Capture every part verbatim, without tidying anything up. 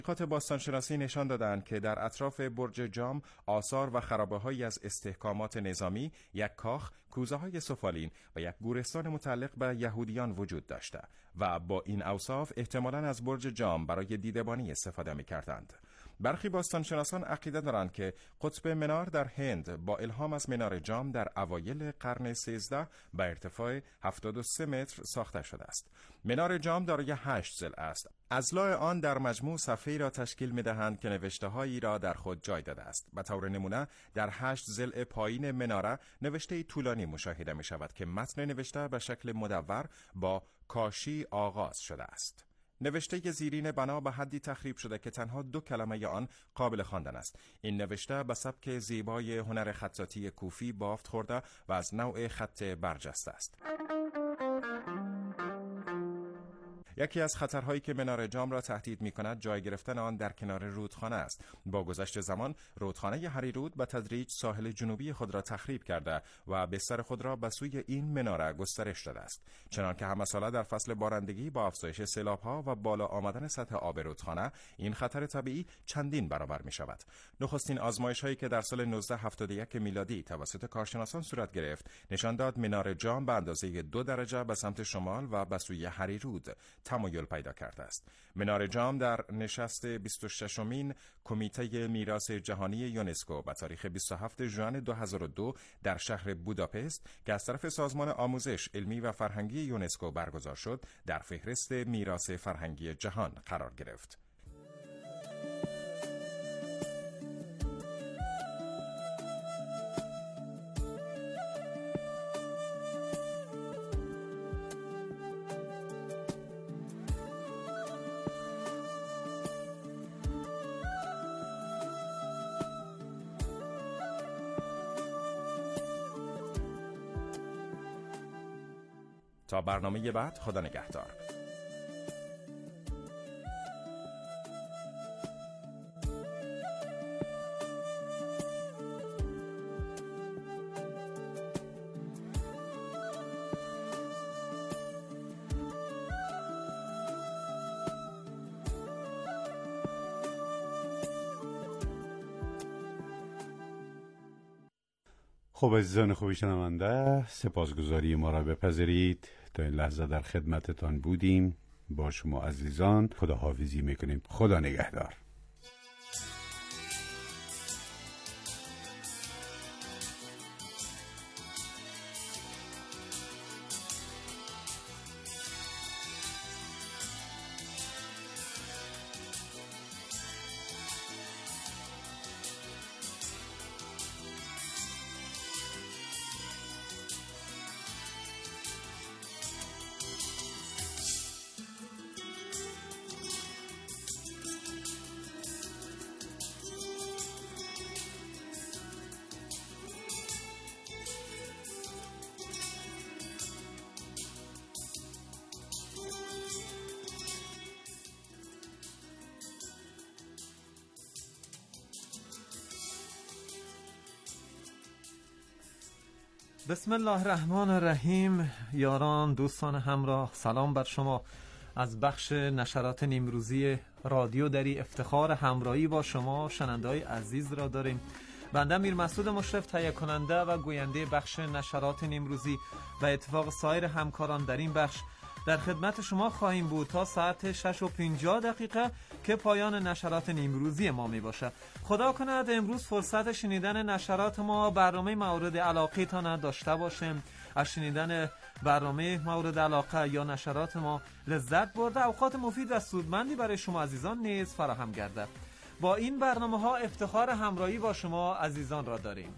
تحقیقات باستانشناسی نشان دادند که در اطراف برج جام آثار و خرابه‌هایی از استحکامات نظامی، یک کاخ، کوزه‌های سفالین و یک گورستان متعلق به یهودیان وجود داشته و با این اوصاف احتمالاً از برج جام برای دیدبانی استفاده می‌کردند. برخی باستانشناسان عقیده دارند که قطب منار در هند با الهام از منار جام در اوایل قرن سیزده به ارتفاع هفتاد و سه متر ساخته شده است. منار جام دارای هشت ضلع است. اضلاع آن در مجموع صفحه‌ای را تشکیل می‌دهند که نوشته‌هایی را در خود جای داده است. به طور نمونه در هشت ضلع پایین مناره نوشته طولانی مشاهده می‌شود که متن نوشته به شکل مدور با کاشی آغاز شده است. نوشته زیرین بنا به حدی تخریب شده که تنها دو کلمه آن قابل خواندن است. این نوشته به سبک زیبای هنر خطاطی کوفی بافت خورده و از نوع خط برجسته است. یکی از خطرهایی که منار جام را تهدید می‌کند جای گرفتن آن در کنار رودخانه است. با گذشت زمان رودخانه هریرود به تدریج ساحل جنوبی خود را تخریب کرده و بستر خود را به سوی این مناره گسترش داده است. چنانکه همساله در فصل بارندگی با افزایش سیلاب‌ها و بالا آمدن سطح آب رودخانه این خطر طبیعی چندین برابر می‌شود. نخستین آزمایش‌هایی که در سال نوزده هفتاد و یک میلادی توسط کارشناسان صورت گرفت نشان داد منار جام به اندازه دو درجه به سمت شمال و به سوی هریرود تمایل پیدا کرده است. منار جام در نشست بیست و ششمین کمیته میراث جهانی یونسکو به تاریخ بیست و هفتم ژوئن دو هزار و دو در شهر بوداپست که از طرف سازمان آموزش علمی و فرهنگی یونسکو برگزار شد، در فهرست میراث فرهنگی جهان قرار گرفت. تا برنامه بعد، خدا نگهدار. خب عزیزان خوبی شنونده، سپاسگزاری ما را بپذیرید. تا این لحظه در خدمتتان بودیم. با شما عزیزان خداحافظی میکنیم. خدا نگهدار. بسم الله الرحمن الرحیم. یاران، دوستان همراه، سلام بر شما. از بخش نشرات نیمروزی رادیو دری افتخار همراهی با شما شنونده‌های عزیز را داریم. بنده میر مسعود مشرف، تهیه کننده و گوینده بخش نشرات نیمروزی و اتفاق سایر همکاران در این بخش در خدمت شما خواهیم بود تا ساعت شش و پنجاه دقیقه که پایان نشرات نیمروزی ما می باشه. خدا کند امروز فرصت شنیدن نشرات ما برنامه مورد علاقه تان داشته باشیم. از شنیدن برنامه مورد علاقه یا نشرات ما لذت برده اوقات مفید و سودمندی برای شما عزیزان نیز فراهم گردد. با این برنامه ها افتخار همراهی با شما عزیزان را داریم.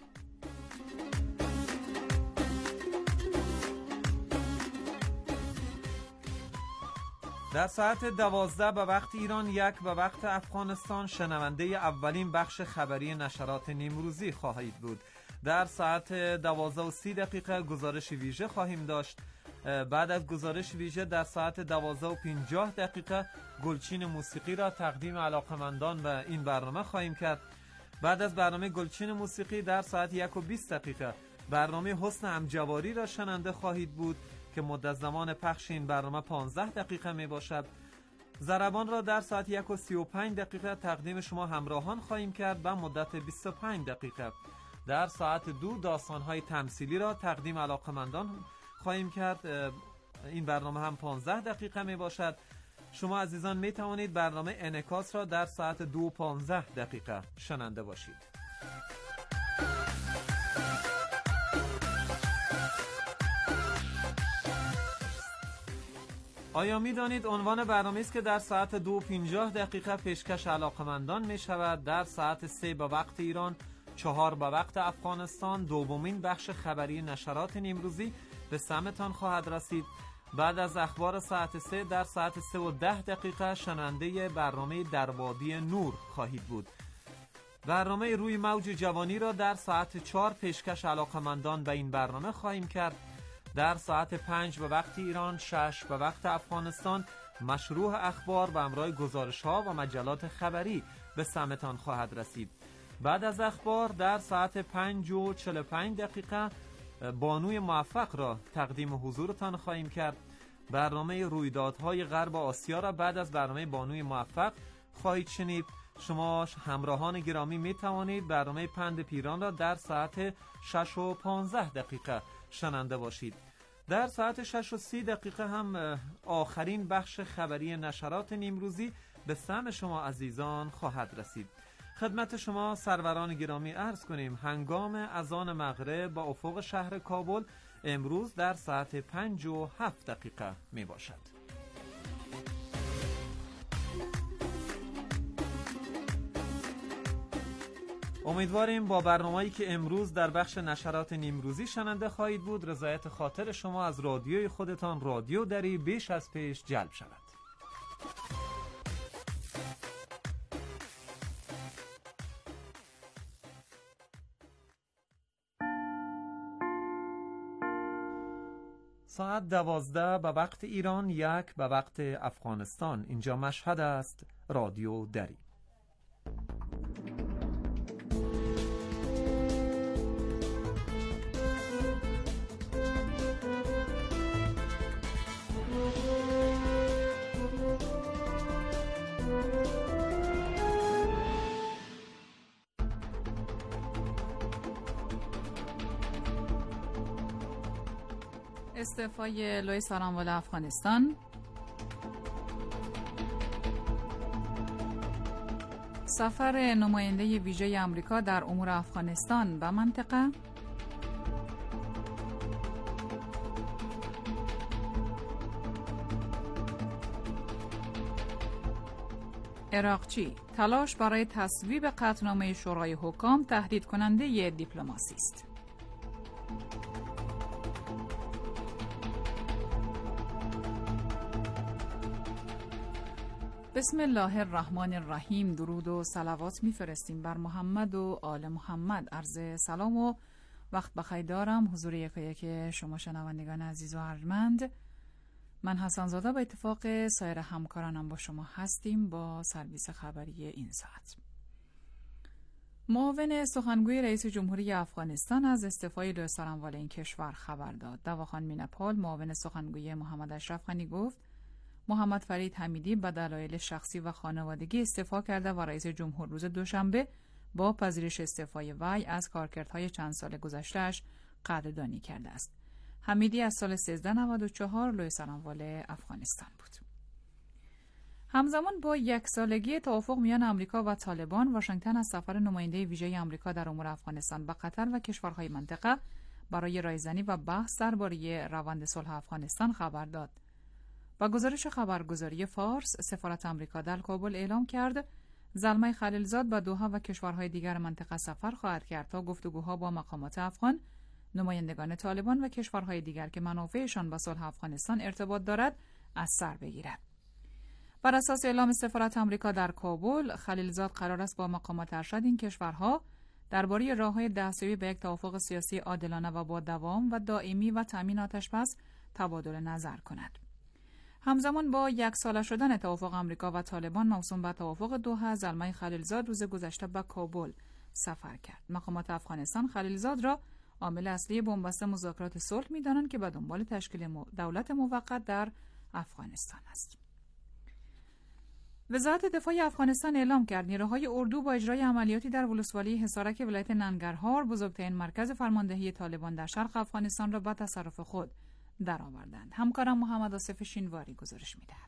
در ساعت دوازده به وقت ایران، یک به وقت افغانستان شنونده اولین بخش خبری نشرات نیمروزی خواهید بود. در ساعت دوازده و سی دقیقه گزارش ویژه خواهیم داشت. بعد از گزارش ویژه در ساعت دوازده و پنجاه دقیقه گلچین موسیقی را تقدیم علاقمندان به این برنامه خواهیم کرد. بعد از برنامه گلچین موسیقی در ساعت یک و بیست دقیقه برنامه حسن امجواری را شنونده خواهید بود که مدت زمان پخش این برنامه پانزده دقیقه می باشد. ضربان را در ساعت یک و سی و پنج دقیقه تقدیم شما همراهان خواهیم کرد به مدت بیست و پنج دقیقه. در ساعت دو داستان‌های تمثیلی را تقدیم علاقمندان خواهیم کرد. این برنامه هم پانزده دقیقه می باشد. شما عزیزان می توانید برنامه انعکاس را در ساعت دو و پانزده دقیقه شنونده باشید. آیا می دانید عنوان برنامه است که در ساعت دو و پنجاه دقیقه پیشکش علاقمندان می شود؟ در ساعت سه به وقت ایران، چهار به وقت افغانستان دومین بخش خبری نشرات نیمروزی به سمتان خواهد رسید. بعد از اخبار ساعت سه در ساعت سه و ده دقیقه شنونده برنامه در وادی نور خواهید بود. برنامه روی موج جوانی را در ساعت چهار پیشکش علاقمندان به این برنامه خواهیم کرد. در ساعت پنج به وقت ایران، شش به وقت افغانستان مشروع اخبار و همراه گزارش ها و مجلات خبری به سمتان خواهد رسید. بعد از اخبار در ساعت پنج و چهل و پنج دقیقه بانوی موفق را تقدیم حضورتان خواهیم کرد. برنامه رویدادهای غرب آسیا را بعد از برنامه بانوی موفق خواهید شنید. شما همراهان گرامی می توانید برنامه پند پیران را در ساعت شش و پانزده دقیقه شنونده باشید. در ساعت شش و سی دقیقه هم آخرین بخش خبری نشرات نیمروزی به سمع شما عزیزان خواهد رسید. خدمت شما سروران گرامی عرض کنیم هنگام اذان مغرب با افق شهر کابل امروز در ساعت پنج و هفت دقیقه می باشد. امیدواریم با برنامه‌ای که امروز در بخش نشرات نیمروزی شنونده خواهید بود رضایت خاطر شما از رادیوی خودتان رادیو دری بیش از پیش جلب شود. ساعت دوازده به وقت ایران، یک به وقت افغانستان. اینجا مشهد است، رادیو دری. استعفای لوئیس آرانوال افغانستان، سفر نماینده ویژه آمریکا در امور افغانستان به منطقه، عراقچی تلاش برای تصویب قطعنامه شورای حکام تهدید کننده دیپلماسی است. بسم الله الرحمن الرحیم. درود و صلوات میفرستیم بر محمد و آل محمد. عرض سلام و وقت بخیر دارم حضور یکایک شما شنوندگان عزیز و ارجمند. من حسن زاده به اتفاق سایر همکارانم با شما هستیم با سرویس خبری این ساعت. معاون سخنگوی رئیس جمهوری افغانستان از استعفای لوئیس آرانوال این کشور خبر داد. دواخان مینپال معاون سخنگوی محمد اشرف غنی گفت محمد فرید حمیدی به دلایل شخصی و خانوادگی استعفا کرده و رئیس جمهور روز دوشنبه با پذیرش استعفای وی از کارکردهای چند سال گذشته‌اش قدردانی کرده است. حمیدی از سال سیزده نود و چهار لوئیس آرانوال افغانستان بود. همزمان با یک سالگی توافق میان آمریکا و طالبان، واشنگتن از سفر نماینده ویژه آمریکا در امور افغانستان به قطر و کشورهای منطقه برای رایزنی و بحث درباره روند صلح افغانستان خبر داد. با گزارش خبرگزاری فارس، سفارت آمریکا در کابل اعلام کرد زلمه خلیلزاد به دوحه و کشورهای دیگر منطقه سفر خواهد کرد تا گفتگوها با مقامات افغان، نمایندگان طالبان و کشورهای دیگر که منافعشان با صلح افغانستان ارتباط دارد از سر بگیرد. بر اساس اعلام سفارت آمریکا در کابل، خلیلزاد قرار است با مقامات ارشد این کشورها درباره راه‌های دستیابی به یک توافق سیاسی عادلانه و با دوام و دائمی و تامین آتش‌بس تبادل نظر کند. همزمان با یک ساله شدن توافق آمریکا و طالبان موسوم به توافق دوحه، زلمه خلیلزاد روز گذشته به کابل سفر کرد. مقامات افغانستان خلیلزاد را عامل اصلی بنبست مذاکرات صلح می‌دانند که به دنبال تشکیل دولت موقت در افغانستان است. وزارت دفاع افغانستان اعلام کرد نیروهای اردو با اجرای عملیاتی در ولسوالی حصارک ولایت ننگرهار بزرگترین مرکز فرماندهی طالبان در شرق افغانستان را به تصرف خود درآوردند. همکارم محمد آصف شینواری گزارش می‌دهد.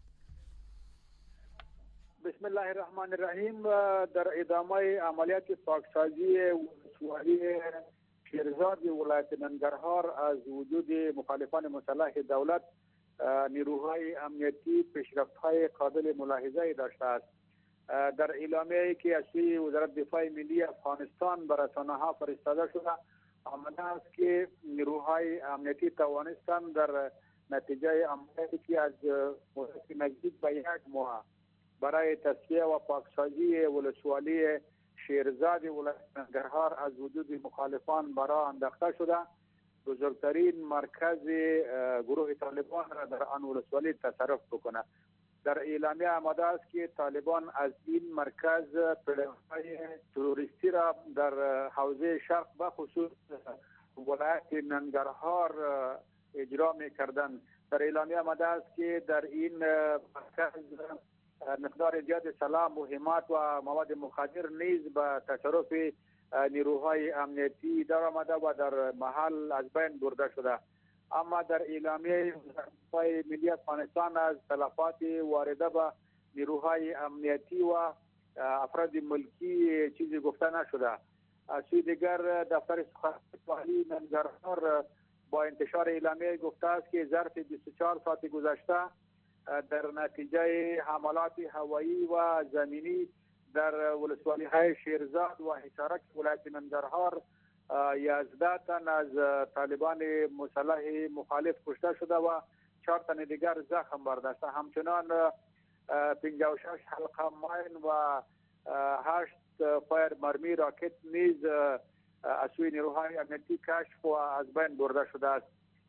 بسم الله الرحمن الرحیم. در ادامه عملیات پاکسازی ولسوالی شیرزاد ولایت ننگرهار از وجود مخالفان مسلح دولت، نیروهای امنیتی پیشرفت‌های قابل ملاحظه داشته است. در اعلامیه‌ای که از سوی وزارت دفاع ملی افغانستان به رسانه‌ها فرستاده شده آمده است که نیروهای امنیتی توانستند در نتیجه عملیاتی که از مدت نزدیک به یک ماه برای تصفیه و پاکسازی ولسوالی شیرزاد ولایت ننگرهار از وجود مخالفان برای انداخته شده، بزرگترین مرکز گروه طالبان را در آن ولسوالی تصرف بکنه. در اعلامیه آمده است که طالبان از این مرکز پلن‌های تروریستی را در حوزه شرق و خصوص ولایت ننگرهار اجرا می‌کردند. در اعلامیه آمده است که در این مرکز مقدار زیاد سلاح، مهمات و مواد مخدر نیز به تصرف نیروهای امنیتی در آمده و در محل از بین برده شده. اما در اعلامیه دفاع ملی افغانستان از تلفات وارده به نیروهای امنیتی و افراد ملکی چیزی گفته نشده. از سوی دیگر دفتر سخنگوی ننگرهار با انتشار اعلامیه گفته است که ظرف بیست و چهار ساعت گذشته در نتیجه حملات هوایی و زمینی در ولسوالی های شیرزاد و حصارک ولایت ننگرهار یازده تن از طالبان مسلح مخالف کشته شده و چهار تن دیگر زخم برداشته. همچنان پنجاه و شش حلقه ماین و هشت فایر مرمی راکت نیز از سوی نیروهای امنیتی کشف و از بین برده شده است.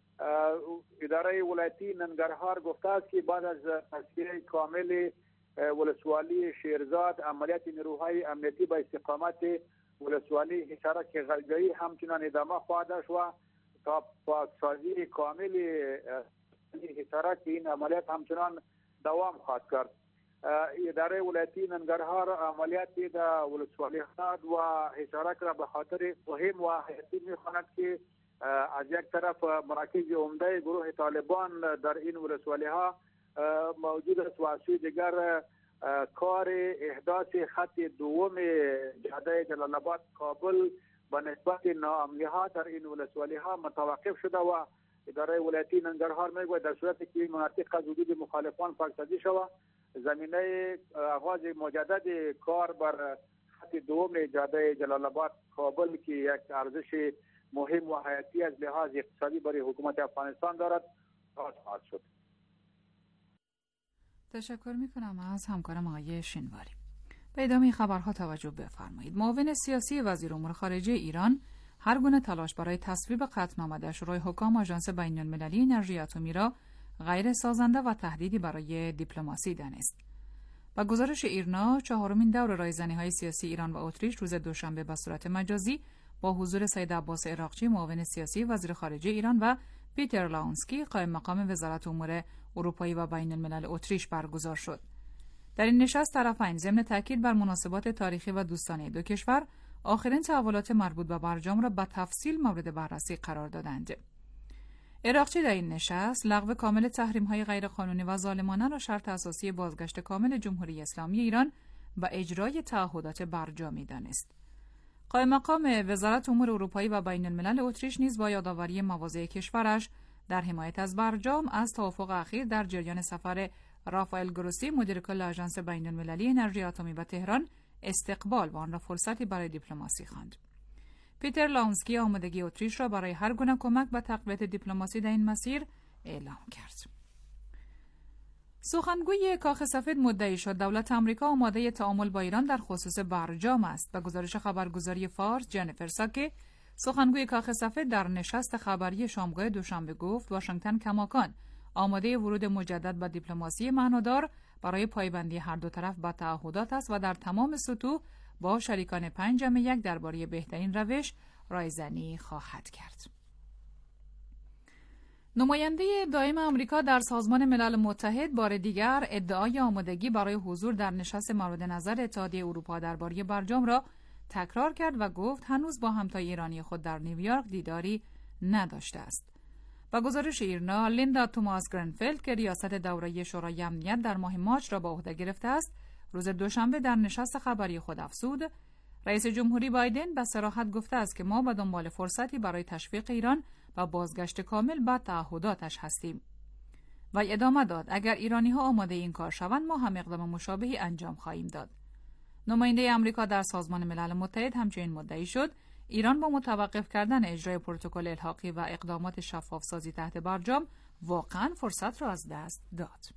اداره ولایتی ننگرهار گفته است که بعد از تصفیه کامل ولسوالی شیرزاد عملیات نیروهای امنیتی به استقامت ولسوالی حصارک غلجایی همچنان ادامه خواهد داشت و تا پاکسازی کامل حصارک این عملیات همچنان دوام خواهد کرد. اداره ولایتی ننگرهار عملیات در ولسوالی خاد و حصارک را به خاطر مهم و حیاتی می‌خواند که از یک طرف مراکز عمده گروه طالبان در این ولسوالی ها موجود است و از سوی دیگر کار احداث خط دوم جاده جلال آباد کابل به نسبت ناامنی ها در این ولسوالی ها متوقف شده و اداره ولایتی ننگرهار میگوید در صورتی که این مناطق از وجود مخالفان پاکسازی شود زمینه آغاز مجدد کار بر خط دوم جاده جلال آباد کابل که یک ارزش مهم و حیاتی از لحاظ اقتصادی برای حکومت افغانستان دارد آغاز خواهد شد. تشکر میکنم از همکارم آقای شینواری. به ادامه خبرها توجه بفرمایید. معاون سیاسی وزیر امور خارجه ایران هر گونه تلاش برای تصویب قطعنامه در شورای حکام آژانس بین‌المللی انرژی اتمی را غیر سازنده و تهدیدی برای دیپلماسی دانست. با گزارش ایرنا، چهارمین دور رایزنی‌های سیاسی ایران و اتریش روز دوشنبه به صورت مجازی با حضور سید عباس عراقچی معاون سیاسی وزیر خارجه ایران و پیتر لاونسکی قائم مقام وزارت امور اروپایی و بین الملل اتریش برگزار شد. در این نشست طرفین ضمن تاکید بر مناسبات تاریخی و دوستانه دو کشور آخرین تحولات مربوط به برجام را به تفصیل مورد بررسی قرار دادند. عراقچی در این نشست لغو کامل تحریم‌های غیرقانونی و ظالمانه را شرط اساسی بازگشت کامل جمهوری اسلامی ایران و اجرای تعهدات برجامی دانست. قائم مقام وزارت امور اروپایی و بین الملل اتریش نیز با یادآوری مواضع کشورش در حمایت از برجام از توافق اخیر در جریان سفر رافائل گروسی مدیر کل آژانس بین المللی انرژی اتمی به تهران استقبال و آن را فرصتی برای دیپلماسی خواند. پیتر لاونسکی آمادگی اتریش را برای هر گونه کمک به تقویت دیپلماسی در این مسیر اعلام کرد. سخنگوی کاخ سفید مدعی شد دولت آمریکا آماده تعامل با ایران در خصوص برجام است. به گزارش خبرگزاری فارس، جنیفر ساکی سخنگوی کاخ سفید در نشست خبری شامگاه دوشنبه گفت واشنگتن کماکان آماده ورود مجدد به دیپلماسی معنادار برای پایبندی هر دو طرف به تعهدات است و در تمام سطوح با شریکان پنجم یک درباره بهترین روش رایزنی خواهد کرد. نماینده دائم آمریکا در سازمان ملل متحد بار دیگر ادعای آمادگی برای حضور در نشست مورد نظر اتحادیه اروپا درباره برجام را تکرار کرد و گفت هنوز با همتای ایرانی خود در نیویورک دیداری نداشته است. با گزارش ایرنا، لیندا توماس گرنفلد که ریاست دوره شورای امنیت در ماه مارس را به عهده گرفته است، روز دوشنبه در نشست خبری خود افزود رئیس جمهوری بایدن به صراحت گفته است که ما به دنبال فرصتی برای تشویق ایران و بازگشت کامل به تعهداتش هستیم. و ادامه داد اگر ایرانی‌ها آماده این کار شوند ما هم اقدام مشابهی انجام خواهیم داد. نماینده آمریکا در سازمان ملل متحد همچنین مدعی شد ایران با متوقف کردن اجرای پروتکل الحاقی و اقدامات شفاف‌سازی تحت برجام واقعاً فرصت را از دست داد.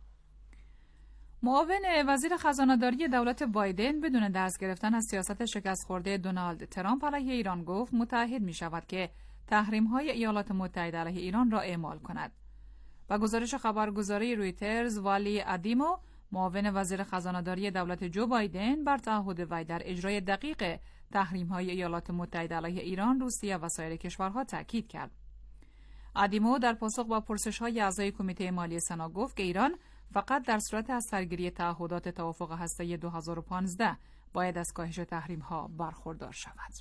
معاون وزیر خزانه‌داری دولت بایدن بدون درس گرفتن از سیاست شکست خورده دونالد ترامپ علیه ایران گفت متعهد می‌شود که تحریم‌های ایالات متحده علیه ایران را اعمال کند. با گزارش خبرگزاری رویترز، والی ادیمو معاون وزیر خزانه‌داری دولت جو بایدن بر تعهد وی در اجرای دقیق تحریم‌های ایالات متحده علیه ایران، روسیه و سایر کشورها تاکید کرد. ادیمو در پاسخ با پرسش‌های اعضای کمیته مالی سنا گفت که ایران فقط در صورت از سرگیری تعهدات توافق هسته‌ای دو هزار و پانزده باید از کاهش تحریم‌ها برخوردار شود.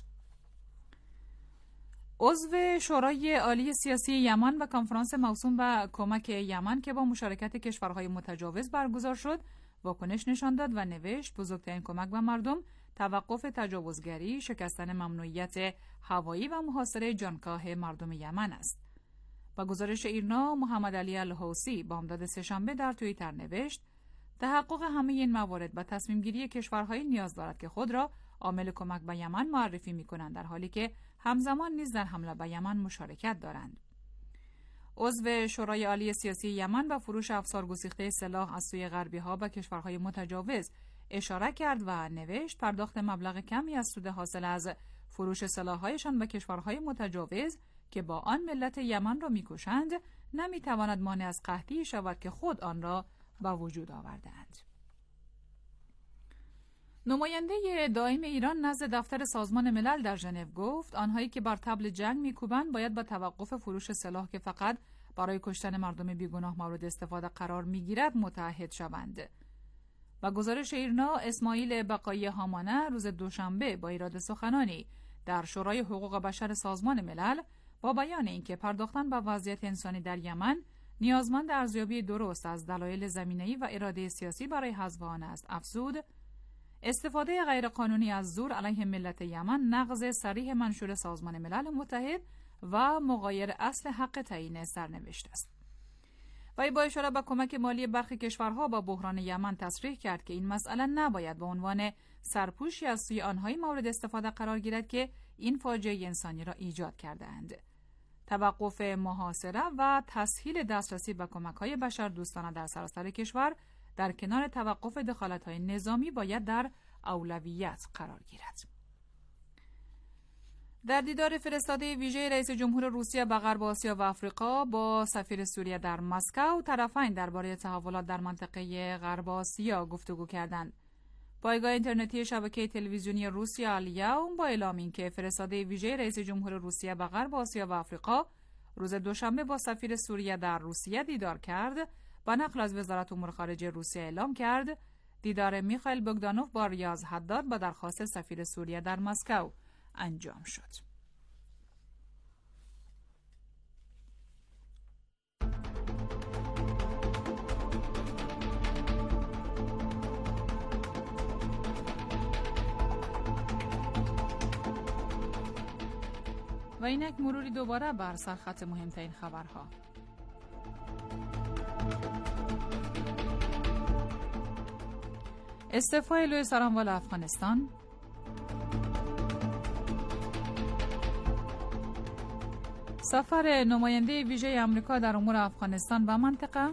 عضو شورای عالی سیاسی یمن و کنفرانس موسوم به کمک یمن که با مشارکت کشورهای متجاوز برگزار شد، واکنش نشان داد و نوشت بزرگترین کمک به مردم توقف تجاوزگری، شکستن ممنوعیت هوایی و محاصره جانکاه مردم یمن است. با گزارش ایرنا، محمد علی الحوثی بامداد سه‌شنبه در توییتر نوشت تحقق همه این موارد به تصمیم گیری کشورهای نیاز دارد که خود را عامل کمک به یمن معرفی می‌کنند، در حالی که همزمان نیز در حمله به یمن مشارکت دارند. عضو شورای عالی سیاسی یمن به فروش افسار گسیخته سلاح از سوی غربی‌ها به کشورهای متجاوز اشاره کرد و نوشت پرداخت مبلغ کمی از سود حاصل از فروش سلاح‌هایشان به کشورهای متجاوز که با آن ملت یمن را می‌کشند نمی‌تواند مانع از قحطی شود که خود آن را به وجود آورده‌اند. نماینده دائم ایران نزد دفتر سازمان ملل در ژنو گفت آنهایی که بر طبل جنگ می‌کوبند باید با توقف فروش سلاح که فقط برای کشتن مردم بیگناه مورد استفاده قرار می‌گیرد متعهد شوند. و گزارش ایرنا، اسماعیل بقایی هامانه روز دوشنبه با ایراد سخنانی در شورای حقوق بشر سازمان ملل با بیان اینکه پرداختن به وضعیت انسانی در یمن نیازمند ارزیابی درست از دلایل زمینه‌ای و اراده سیاسی برای حذف آن است، افزود استفاده غیرقانونی از زور علیه ملت یمن نقض صریح منشور سازمان ملل متحد و مغایر اصل حق تعیین سرنوشت است. و با اشاره به کمک مالی برخی کشورها با بحران یمن تصریح کرد که این مسئله نباید به عنوان سرپوشی از سوی آنهای مورد استفاده قرار گیرد که این فاجعه انسانی را ایجاد کرده‌اند. توقف محاصره و تسهیل دسترسی به کمک‌های بشردوستانه در سراسر کشور در کنار توقف دخالت‌های نظامی باید در اولویت قرار گیرد. در دیدار فرستاده ویژه رئیس جمهور روسیه به غرب آسیا و آفریقا با سفیر سوریه در مسکو، طرفین درباره تحولات در منطقه غرب آسیا گفتگو کردند. پایگاه اینترنتی شبکه تلویزیونی روسیه الیوم با اعلام اینکه فرستاده ویژه رئیس جمهور روسیه به غرب آسیا و آفریقا روز دوشنبه با سفیر سوریه در روسیه دیدار کرد، با نقل از وزارت امور خارجه روسیه اعلام کرد دیدار میخائیل بogdanov با ریاض حداد با درخواست سفیر سوریه در مسکو انجام شد. و اینک مروری دوباره بر سرخط مهمترین خبرها. استعفای لوئیس آرانوال افغانستان، سفر نماینده ویژه آمریکا در امور افغانستان و منطقه،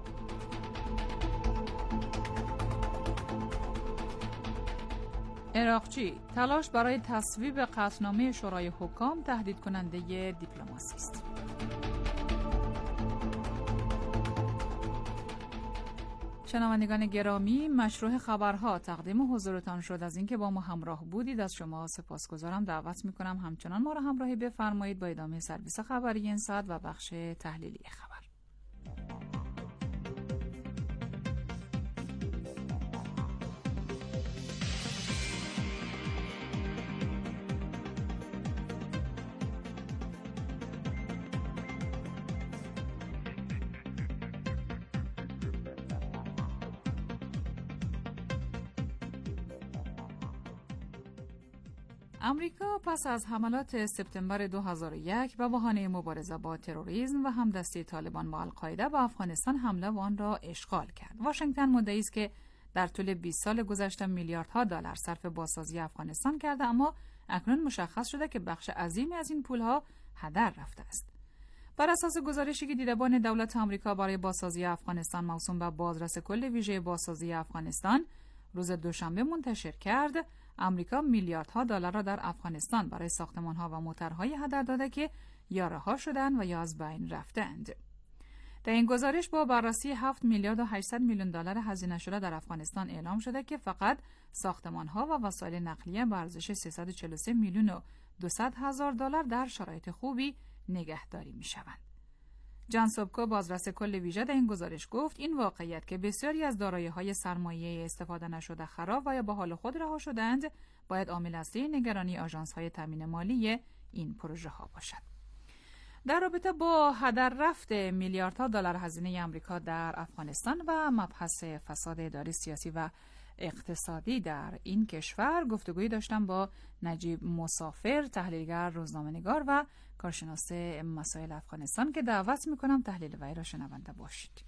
عراقچی تلاش برای تصویب قطعنامه شورای حکام تهدید کننده دیپلماسی است. شنوندگان گرامی، مشروع خبرها تقدیم حضورتان شد. از اینکه با ما همراه بودید از شما سپاسگزارم. دعوت میکنم همچنان ما را همراهی بفرمایید با ادامه سرویس خبری این ساعت و بخش تحلیلی خبر. امریکا پس از حملات سپتامبر دو هزار و یک به بهانه مبارزه با تروریسم و همدستی طالبان با القاعده به افغانستان حمله و آن را اشغال کرد. واشنگتن مدعی است که در طول بیست سال گذشته میلیاردها دلار صرف بازسازی افغانستان کرده، اما اکنون مشخص شده که بخش عظیمی از این پولها هدر رفته است. بر اساس گزارشی که دیدبان دولت آمریکا برای بازسازی افغانستان موسوم به بازرس کل ویژه بازسازی افغانستان روز دوشنبه منتشر کرد، امریکا میلیاردها دلار را در افغانستان برای ساختمان‌ها و موترهای هدر داده که یا رها شدند و یا از بین رفتند. در این گزارش با بررسی هفت میلیارد و هشتصد میلیون دلار هزینه شده در افغانستان اعلام شده که فقط ساختمان‌ها و وسایل نقلیه به ارزش سیصد و چهل و سه میلیون و دویست هزار دلار در شرایط خوبی نگهداری می‌شوند. جان سوبکو، بازرس کل ویژه، در این گزارش گفت این واقعیت که بسیاری از دارایی‌های سرمایه استفاده نشده خراب و یا به حال خود رها شدند باید عامل اصلی نگرانی آژانس‌های تامین مالی این پروژه ها باشد. در رابطه با هدر رفت میلیاردها دلار هزینه آمریکا در افغانستان و مبحث فساد اداری، سیاسی و اقتصادی در این کشور گفتگویی داشتم با نجیب مسافر، تحلیلگر، روزنامه‌نگار و کارشناس مسائل افغانستان که دعوت میکنم تحلیل وی را شنونده باشید.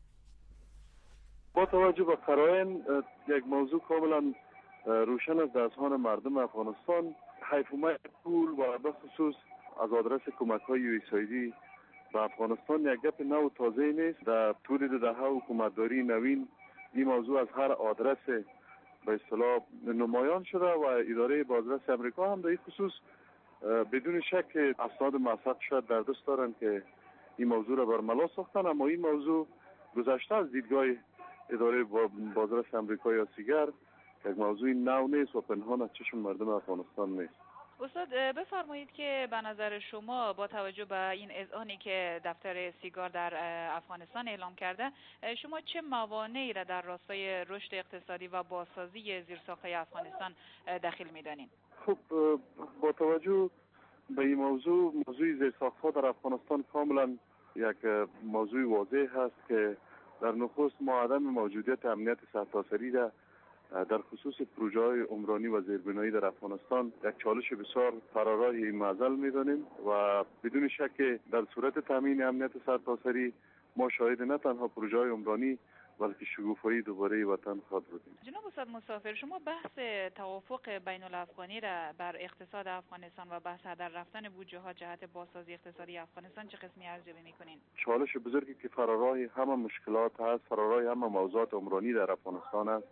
با توجه به قرائن یک موضوع کاملا روشن است در اذهان مردم افغانستان. حیفومه پول و به خصوص از آدرس کمک‌های یوئس‌آیدی به افغانستان یک گپ نو تازه نیست. در طول دو دهه حکومتداری نوین این موضوع از هر آدرس به اصطلاح نمایان شده و اداره بازرس امریکا هم در این خصوص بدون شک اسناد موثق شد در دست دارند که این موضوع را برملا ساختن، اما این موضوع گذشته از دیدگاه اداره بازرس امریکا یا سیگر یک موضوع نو نیست و پنهان از چشم مردم افغانستان نیست. استاد بفرمایید که به نظر شما با توجه به این اذعانی که دفتر سیگار در افغانستان اعلام کرده، شما چه موانعی را در راستای رشد اقتصادی و بازسازی زیرساخت‌های افغانستان دخیل می‌دانید؟ خب با توجه به این موضوع، موضوع زیرساخت‌ها در افغانستان کاملا یک موضوع واضح هست که در نخست ما عدم موجودیت امنیت سرتاسری را در خصوص پروژه های عمرانی و زیربنایی در افغانستان یک چالش بسیار فرارای معضل می‌دانیم و بدون شک در صورت تامین امنیت سرتاسری ما شاهد نه تنها پروژه های عمرانی بلکه شکوفایی دوباره وطن خواهد بودیم. جناب استاد مسافر، شما بحث توافق بین الافغانی را بر اقتصاد افغانستان و بحث هدر رفتن بودجه ها جهت بازسازی اقتصادی افغانستان چه قسمی ارزیابی می‌کنین؟ چالش بزرگی که فرارای همه مشکلات هست، فرارای همه موضوعات عمرانی در افغانستان است،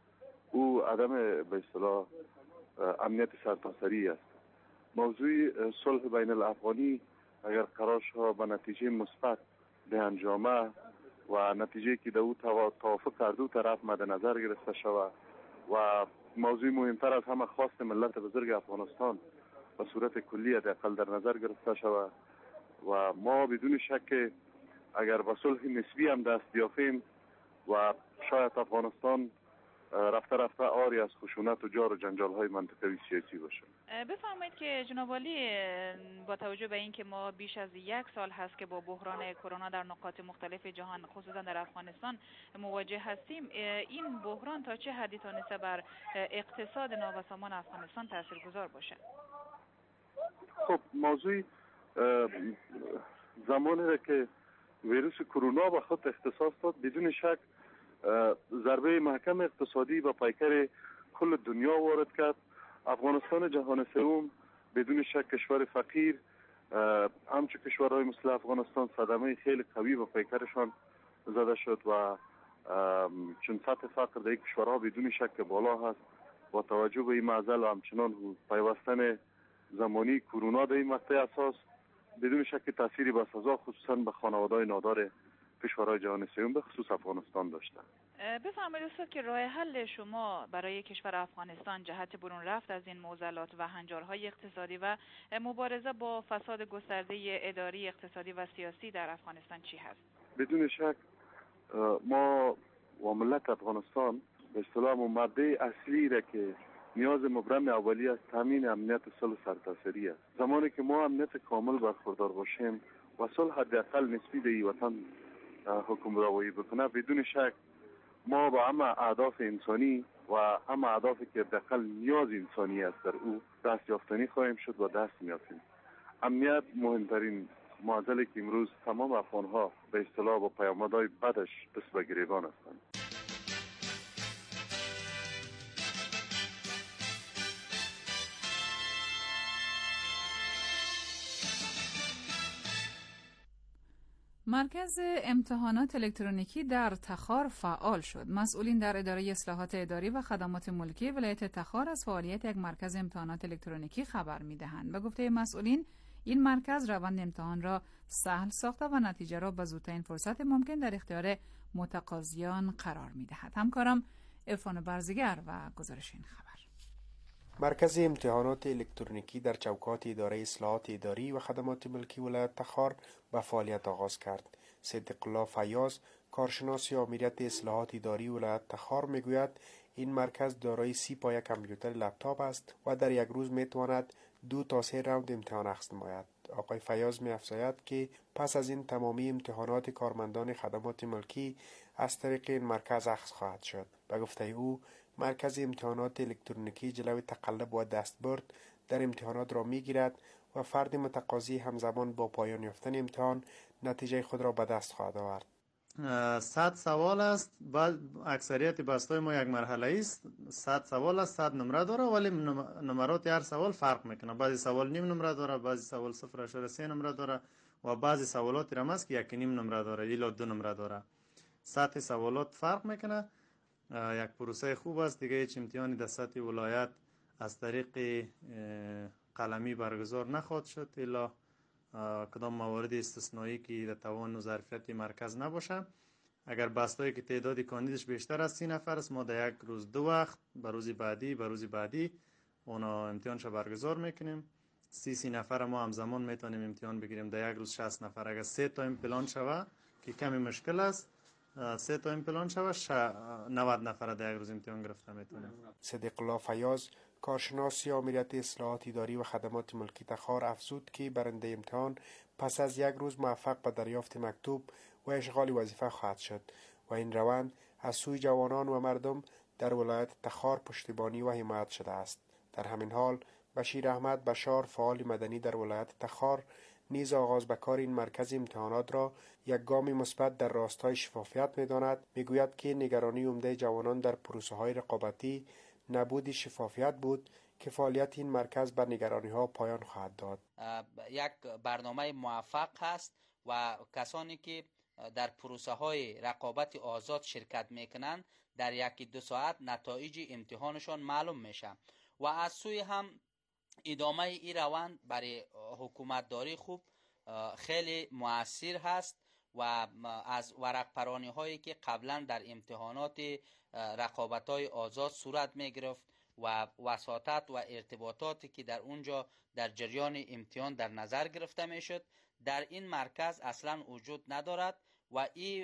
او عدم به اصطلاح امنیت سرتاسری است. موضوع صلح بین الافغانی اگر قرار شود به نتیجه مثبت به انجامه و نتیجه که در او توافق در دو طرف مد نظر گرفته شود و موضوع مهمتر از همه خواست ملت بزرگ افغانستان به صورت کلی حداقل در نظر گرفته شود و ما بدون شک اگر به صلح نسبی هم دست بیافیم و شاید افغانستان رفته رفته آری از خشونت و جار و جنجال های منطقوی سیاسی باشه. بفرمایید که جناب عالی، با توجه به اینکه ما بیش از یک سال هست که با بحران کرونا در نقاط مختلف جهان خصوصا در افغانستان مواجه هستیم، این بحران تا چه حدی تانسته بر اقتصاد نابسامان افغانستان تاثیرگذار باشه؟ خب موضوع زمانی را که ویروس کرونا به خود اختصاص داد بدون شک ضربه محکم اقتصادی و پیکر کل دنیا وارد کرد. افغانستان جهان سوم بدون شک کشور فقیر، همچه کشورهای مثل افغانستان صدمه خیلی قوی و پیکرشان زده شد و چون سطح فقر در کشورها بدون شک بالا هست با توجه به این معضل و همچنان پیوستن زمانی کرونا در این مقطع اساس بدون شک تأثیری بسزا خصوصا به خانواده‌های نادار کشورهای جهان سوم به خصوص افغانستان داشته. بفرمایید استاد که راه حل شما برای کشور افغانستان جهت برون رفت از این معضلات و هنجارهای اقتصادی و مبارزه با فساد گسترده اداری، اقتصادی و سیاسی در افغانستان چی هست؟ بدون شک ما و ملت افغانستان به اصطلاح ماده اصلی را که نیاز مبرم اولی است تامین امنیت صلح سرتاسری است. زمانی که ما امنیت کامل برخوردار باشیم و صلح حداقل نسبی به وطن حکمرانی بکنه، بدون شک ما با همه اهداف انسانی و همه اهدافی که حداقل نیاز انسانی است در او دست یافتنی خواهیم شد و دست می‌یابیم. امنیت مهمترین معضلی که امروز تمام افغان‌ها به اصطلاح با پیامدهای بدش دست به گریبان هستند. مرکز امتحانات الکترونیکی در تخار فعال شد. مسئولین در اداره اصلاحات اداری و خدمات ملکی ولایت تخار از فعالیت یک مرکز امتحانات الکترونیکی خبر می‌دهند. به گفته مسئولین، این مرکز روند امتحان را سهل ساخته و نتیجه را به زودترین فرصت ممکن در اختیار متقاضیان قرار می‌دهد. همکارم عرفان برزگر و گزارش این خبر. مرکز امتحانات الکترونیکی در چوکات اداره اصلاحات اداری و خدمات ملکی ولایت تخار به فعالیت آغاز کرد. صدیق الله فیاض، کارشناس آمریت اصلاحات اداری ولایت تخار میگوید این مرکز دارای سی پایه کامپیوتر لپتاپ است و در یک روز میتواند دو تا سه راوند امتحان اخذ نماید. آقای فیاض می افزاید که پس از این تمامی امتحانات کارمندان خدمات ملکی از طریق این مرکز اخذ خواهد شد. به گفته او، مرکز امتحانات الکترونیکی جلوی تقلب و دستبرد در امتحانات را میگیرد و فرد متقاضی همزمان با پایان یافتن امتحان نتیجه خود را به دست خواهد آورد. صد سوال است، بعد اکثریت بستای ما یک مرحله است. صد سوال است، صد نمره داره، ولی نمرات هر سوال فرق میکنه. بعضی سوال نیم نمره داره، بعضی سوال صفر اشاره سه نمره داره و بعضی سوالات هم هست که یک نیم نمره داره یا دو نمره داره. سطح سوالات فرق میکنه. یک پروسه خوب است. دیگه هیچ امتحانی در سطح ولایت از طریق قلمی برگزار نخواهد شد الا کدام موارد استثنایی که در توان و ظرفیت مرکز نباشه. اگر بستایی که تعداد کاندیدش بیشتر از سی نفر است، ما در یک روز دو وقت به روز بعدی به روز بعدی اونا امتحانش برگزار میکنیم. سی سی نفر ما همزمان میتونیم امتحان بگیریم. در یک روز شصت نفر. اگر سه تا امتحان شوه که کمی مشکل است، سه تا امتحان شوه نود نفر در یک روز امتحان گرفته میتونیم. صدیق الله فیاض، کارشناس آمریت اصلاحات اداری و خدمات ملکی تخار افزود که برنده امتحان پس از یک روز موفق به دریافت مکتوب و اشغال وظیفه خواهد شد و این روند از سوی جوانان و مردم در ولایت تخار پشتیبانی و حمایت شده است. در همین حال بشیر احمد بشار، فعال مدنی در ولایت تخار، نیز آغاز به کار این مرکز امتحانات را یک گام مثبت در راستای شفافیت می‌داند. میگوید که نگرانی عمده جوانان در پروسه‌های رقابتی نبود شفافیت بود که فعالیت این مرکز بر نگرانی‌ها پایان خواهد داد. یک برنامه موفق هست و کسانی که در پروسه‌های رقابت آزاد شرکت میکنند در یکی دو ساعت نتایج امتحانشان معلوم میشه و از سوی هم ادامه این روند برای حکومتداری خوب خیلی مؤثر هست و از ورق پرانی هایی که قبلا در امتحانات رقابت های آزاد صورت می گرفت و وساطت و ارتباطاتی که در اونجا در جریان امتحان در نظر گرفته می شد در این مرکز اصلا وجود ندارد و این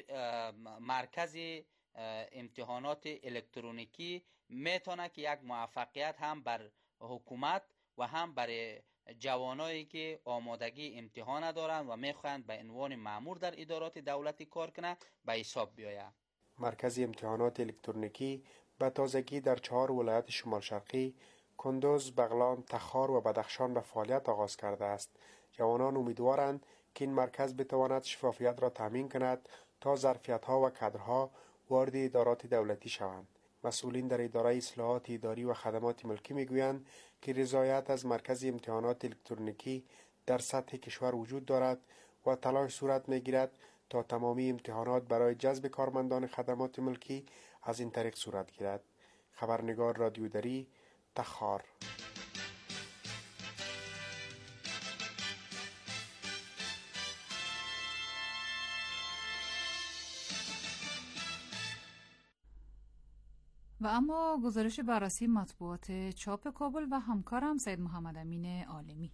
مرکز امتحانات الکترونیکی میتونه که یک موفقیت هم بر حکومت و هم برای جوانایی که آمادگی امتحان دارند و میخواهند به عنوان مأمور در ادارات دولتی کار کنند به حساب بیاید. مرکز امتحانات الکترونیکی به تازگی در چهار ولایت شمال شرقی، کندوز، بغلان، تخار و بدخشان به فعالیت آغاز کرده است. جوانان امیدوارند که این مرکز بتواند شفافیت را تامین کند تا ظرفیت‌ها و کادرها وارد ادارات دولتی شوند. مسئولین در اداره اصلاحات اداری و خدمات ملکی میگویند که رضایت از مرکز امتحانات الکترونیکی در سطح کشور وجود دارد و تلاش صورت میگیرد تا تمامی امتحانات برای جذب کارمندان خدمات ملکی از این طریق صورت گیرد. خبرنگار رادیو دری، تخار. و اما گزارش بررسی مطبوعات چاپ کابل و همکارم سید محمد امین عالمی.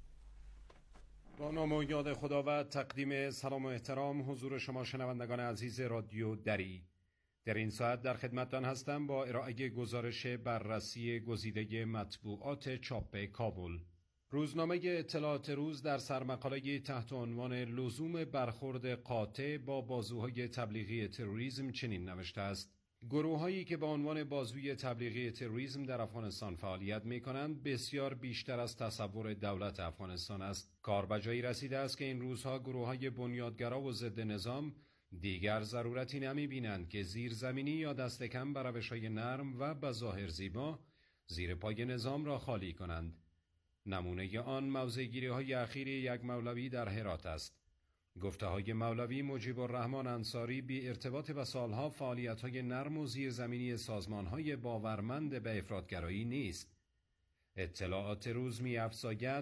با نام و یاد خداوند تقدیم سلام و احترام حضور شما شنوندگان عزیز رادیو دری. در این ساعت در خدمتتان هستم با ارائه گزارش بررسی گزیده مطبوعات چاپ کابل. روزنامه اطلاعات روز در سرمقاله تحت عنوان لزوم برخورد قاطع با بازوهای تبلیغی تروریسم چنین نوشته است: گروه‌هایی که به عنوان بازوی تبلیغی تروریسم در افغانستان فعالیت می‌کنند بسیار بیشتر از تصور دولت افغانستان است. کار به جایی رسیده است که این روزها گروه‌های بنیادگرا و ضد نظام دیگر ضرورتی نمی‌بینند که زیرزمینی یا دست کم بر روش‌های نرم و به ظاهر زیبا زیر پای نظام را خالی کنند. نمونه آن موضع‌گیری‌های اخیر یک مولوی در هرات است. گفته‌های مولوی مجیب الرحمن انصاری بی ارتباط به سالها فعالیت‌های نرم و زیرزمینی سازمان‌های باورمند به افراط‌گرایی نیست. اطلاعات روز می‌افزاید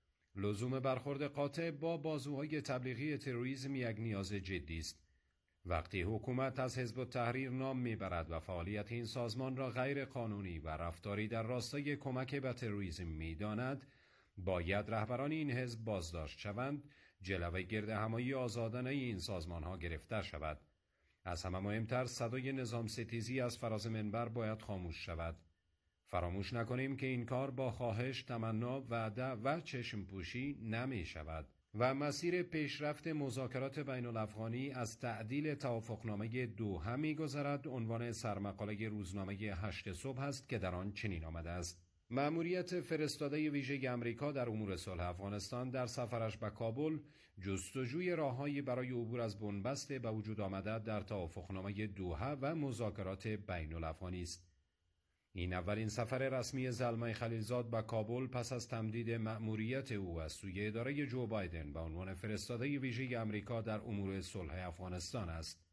لزوم برخورد قاطع با بازوهای تبلیغی تروریسم یک نیاز جدی است. وقتی حکومت از حزب التحریر نام می‌برد و فعالیت این سازمان را غیر قانونی و رفتاری در راستای کمک به تروریسم می‌داند، باید رهبران این حزب بازداشت شوند، جلوه گرد همایی آزادانه این سازمان‌ها گرفته شود. از همه مهمتر صدای نظام ستیزی از فراز منبر باید خاموش شود. فراموش نکنیم که این کار با خواهش، تمنا، وعده و چشم پوشی نمی شود و مسیر پیشرفت مذاکرات بین الافغانی از تعدیل توافقنامه دوحه می گذرد. عنوان سرمقاله روزنامه هشت صبح است که در آن چنین آمده است: مأموریت فرستاده ویژه آمریکا در امور صلح افغانستان در سفرش به کابل جستجوی راههایی برای عبور از بنبست به وجود آمده در توافقنامه دوحه و مذاکرات بین الافغانی است. این اولین سفر رسمی زلمای خلیلزاد به کابل پس از تمدید مأموریت او از سوی اداره جو بایدن به عنوان فرستاده ویژه آمریکا در امور صلح افغانستان است.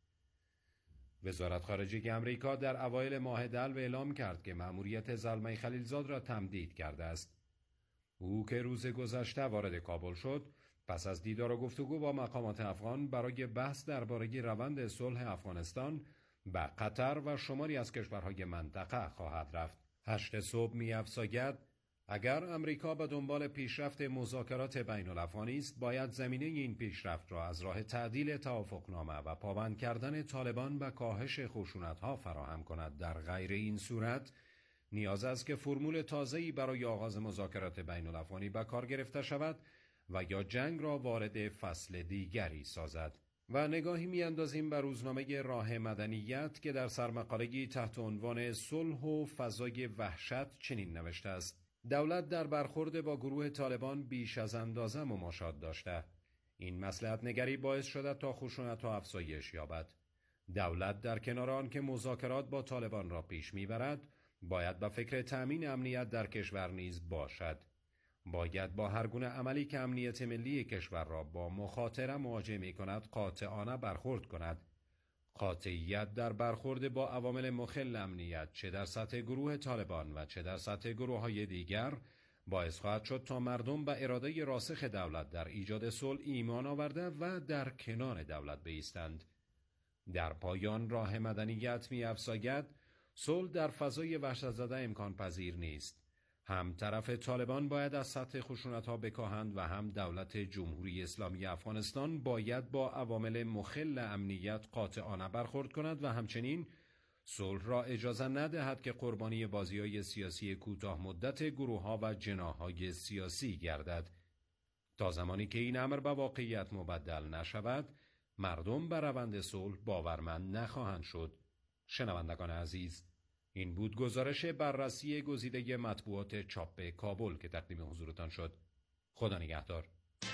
وزارت خارجه آمریکا در اوایل ماه دلو اعلام کرد که مأموریت زلمای خلیلزاد را تمدید کرده است. او که روز گذشته وارد کابل شد، پس از دیدار و گفتگو با مقامات افغان برای بحث درباره روند صلح افغانستان به قطر و شماری از کشورهای منطقه خواهد رفت. هشت صبح می‌افزاید اگر امریکا به دنبال پیشرفت مذاکرات بین الافغانی است، باید زمینه این پیشرفت را از راه تعدیل توافقنامه و پابند کردن طالبان به کاهش خشونت‌ها فراهم کند. در غیر این صورت نیاز است که فرمول تازه‌ای برای آغاز مذاکرات بین الافغانی به کار گرفته شود و یا جنگ را وارد فصل دیگری سازد. و نگاهی می‌اندازیم به روزنامه راه مدنیت که در سرمقاله‌ای تحت عنوان صلح و فضای وحشت چنین نوشته است: دولت در برخورد با گروه طالبان بیش از اندازه مماشات داشته. این مصلحت نگری باعث شده تا خشونت‌ها افزایش یابد. دولت در کنار آن که مذاکرات با طالبان را پیش می‌برد، باید به فکر تأمین امنیت در کشور نیز باشد. باید با هر گونه عملی که امنیت ملی کشور را با مخاطره مواجه می‌کند قاطعانه برخورد کند. قاطعیت در برخورد با عوامل مخل امنیت، چه در سطح گروه طالبان و چه در سطح گروه‌های دیگر، باعث خواهد شد تا مردم به اراده راسخ دولت در ایجاد صلح ایمان آورده و در کنار دولت بایستند. در پایان راه مدنیت می‌افزاید صلح در فضای وحشت زده امکان پذیر نیست. هم طرف طالبان باید از سطح خشونت‌ها بکاهند و هم دولت جمهوری اسلامی افغانستان باید با عوامل مخل امنیت قاطعانه برخورد کند و همچنین صلح را اجازه ندهد که قربانی بازی‌های سیاسی کوتاه مدت گروه‌ها و جناح‌های سیاسی گردد. تا زمانی که این امر به واقعیت مبدل نشود، مردم به روند صلح باورمند نخواهند شد. شنوندگان عزیز، این بود گزارش بررسی گزیده مطبوعات چاپ کابل که تقدیم حضورتان شد. خدا نگهدار.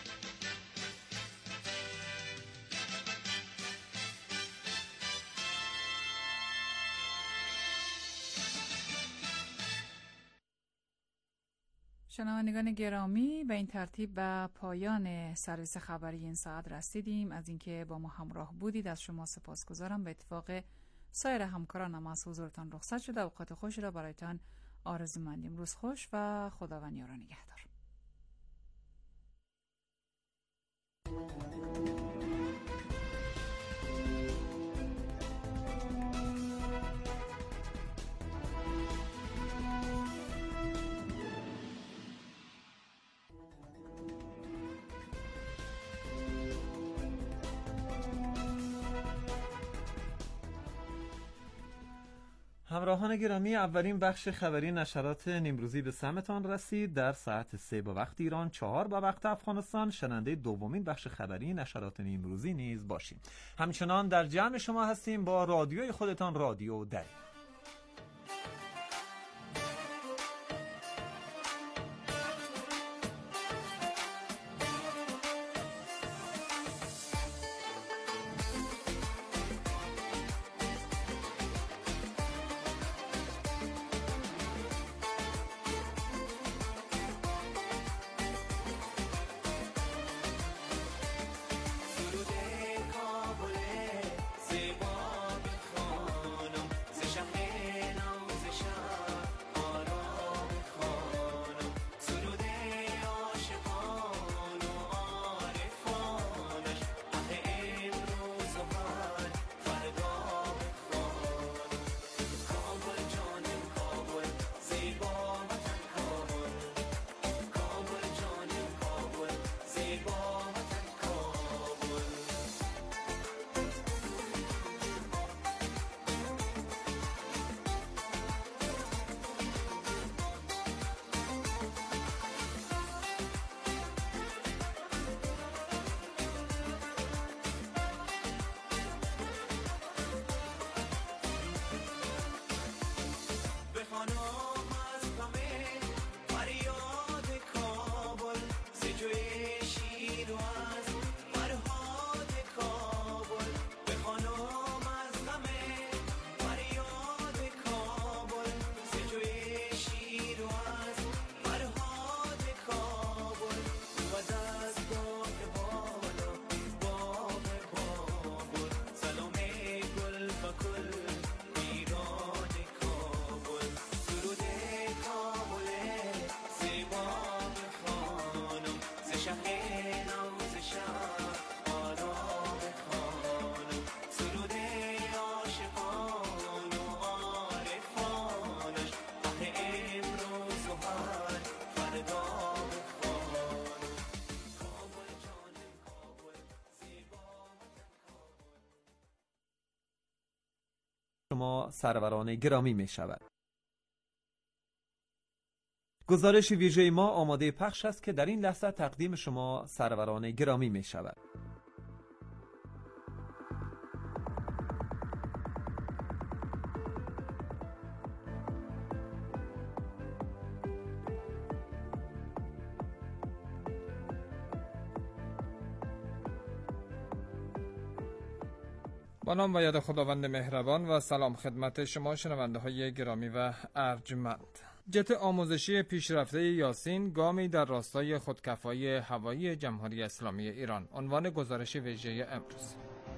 شنوندگان گرامی، به این ترتیب به پایان سرویس خبری این ساعت رسیدیم. از اینکه با ما همراه بودید از شما سپاسگزارم. به اتفاق سایر همکارانم از حضورتان رخصت شده. اوقات خوش را برایتان آرزومندیم. روز خوش و خداوند یار و نگهدار. همراهان گرامی، اولین بخش خبری نشرات نیمروزی به سمتان رسید. در ساعت سه به وقت ایران، چهار به وقت افغانستان شنونده دومین بخش خبری نشرات نیمروزی نیز باشیم. همچنان در جمع شما هستیم با رادیوی خودتان، رادیو دری. شما سروران گرامی می شود. گزارش ویژه ما آماده پخش است که در این لحظه تقدیم شما سروران گرامی می شود. با نام و یاد خداوند مهربان و سلام خدمت شما شنونده های گرامی و ارجمند. جت آموزشی پیشرفته یاسین گامی در راستای خودکفایی هوایی جمهوری اسلامی ایران. عنوان گزارش ویژه امروز.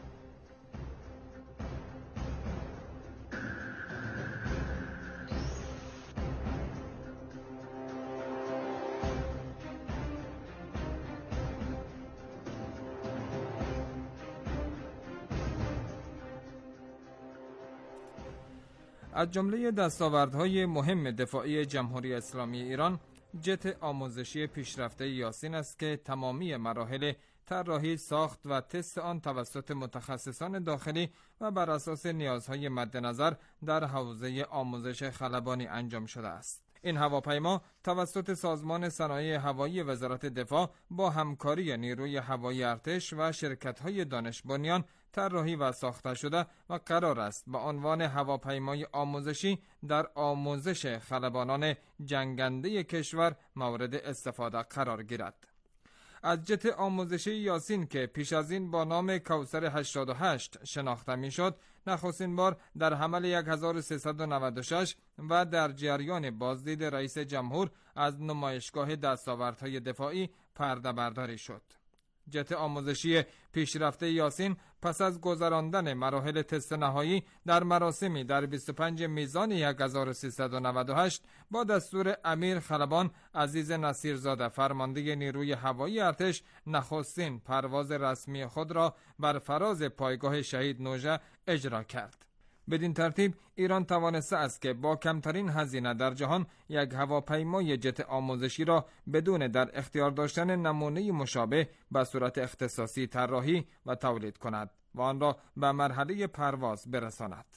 از جمله دستاوردهای مهم دفاعی جمهوری اسلامی ایران، جت آموزشی پیشرفته یاسین است که تمامی مراحل طراحی، ساخت و تست آن توسط متخصصان داخلی و بر اساس نیازهای مد نظر در حوزه آموزش خلبانی انجام شده است. این هواپیما توسط سازمان صنایع هوایی وزارت دفاع با همکاری نیروی هوایی ارتش و شرکت‌های دانش بنیان طراحی و ساخته شده و قرار است به عنوان هواپیمای آموزشی در آموزش خلبانان جنگنده کشور مورد استفاده قرار گیرد. از جت آموزشی یاسین که پیش از این با نام کوثر هشتاد و هشت شناخته میشد، نخستین بار در حمل هزار و سیصد و نود و شش و در جریان بازدید رئیس جمهور از نمایشگاه دستاوردهای دفاعی پرده برداری شد. جت آموزشی پیشرفته یاسین پس از گذراندن مراحل تست نهایی در مراسمی در بیست و پنج میزان هزار و سیصد و نود و هشت با دستور امیر خلبان عزیز نصیرزاده فرمانده نیروی هوایی ارتش نخستین پرواز رسمی خود را بر فراز پایگاه شهید نوژه اجرا کرد. بدین ترتیب ایران توانسته است که با کمترین هزینه در جهان یک هواپیمای جت آموزشی را بدون در اختیار داشتن نمونه مشابه به صورت اختصاصی طراحی و تولید کند و آن را به مرحله پرواز برساند.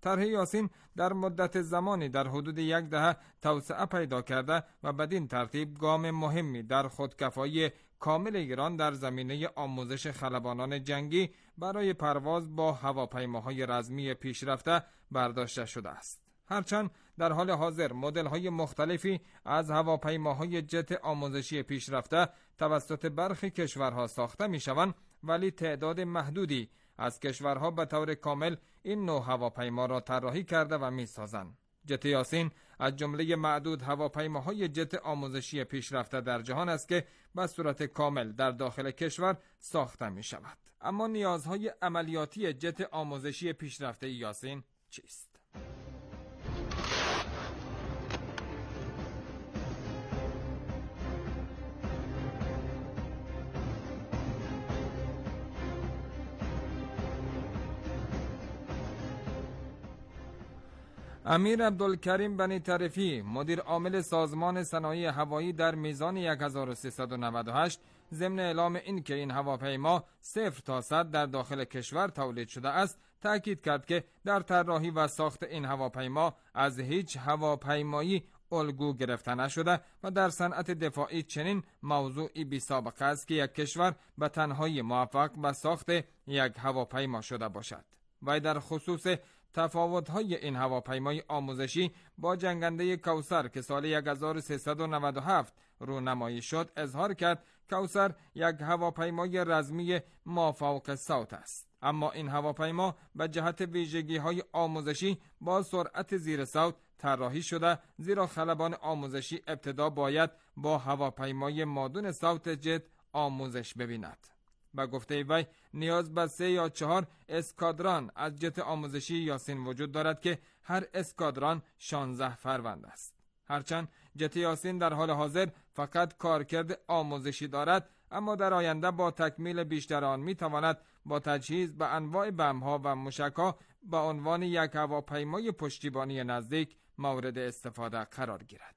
طرح یاسین در مدت زمانی در حدود یک دهه توسعه پیدا کرده و بدین ترتیب گام مهمی در خودکفایی کامل ایران در زمینه آموزش خلبانان جنگی برای پرواز با هواپیماهای رزمی پیشرفته برداشته شده است. هرچند در حال حاضر مدل‌های مختلفی از هواپیماهای جت آموزشی پیشرفته توسط برخی کشورها ساخته می‌شوند، ولی تعداد محدودی از کشورها به طور کامل این نوع هواپیما را طراحی کرده و می‌سازند. جت یاسین از جمله معدود هواپیماهای جت آموزشی پیشرفته در جهان است که به صورت کامل در داخل کشور ساخته می‌شود. اما نیازهای عملیاتی جت آموزشی پیشرفته یاسین چیست؟ امیر عبدالکریم بنی طرفی، مدیر عامل سازمان صنایع هوایی در میزان هزار و سیصد و نود و هشت، ضمن اعلام این که این هواپیما صفر تا صد در داخل کشور تولید شده است، تأکید کرد که در طراحی و ساخت این هواپیما از هیچ هواپیمایی الگو گرفته نشده و در صنعت دفاعی چنین موضوعی بی سابقه است که یک کشور به تنهایی موفق به ساخت یک هواپیما شده باشد. و در خصوص تفاوت‌های این هواپیمای آموزشی با جنگنده کوثر که سال هزار و سیصد و نود و هفت رونمایی شد اظهار کرد کوثر یک هواپیمای رزمی مافوق صوت است، اما این هواپیما به جهت ویژگی‌های آموزشی با سرعت زیر صوت طراحی شده، زیرا خلبان آموزشی ابتدا باید با هواپیمای مادون صوت جت آموزش ببیند. با گفته وی نیاز به سه یا چهار اسکادران از جت آموزشی یاسین وجود دارد که هر اسکادران شانزده فروند است. هرچند جت یاسین در حال حاضر فقط کارکرد آموزشی دارد، اما در آینده با تکمیل بیشتر آن می تواند با تجهیز به انواع بم‌ها و موشک‌ها به عنوان یک هواپیمای پشتیبانی نزدیک مورد استفاده قرار گیرد.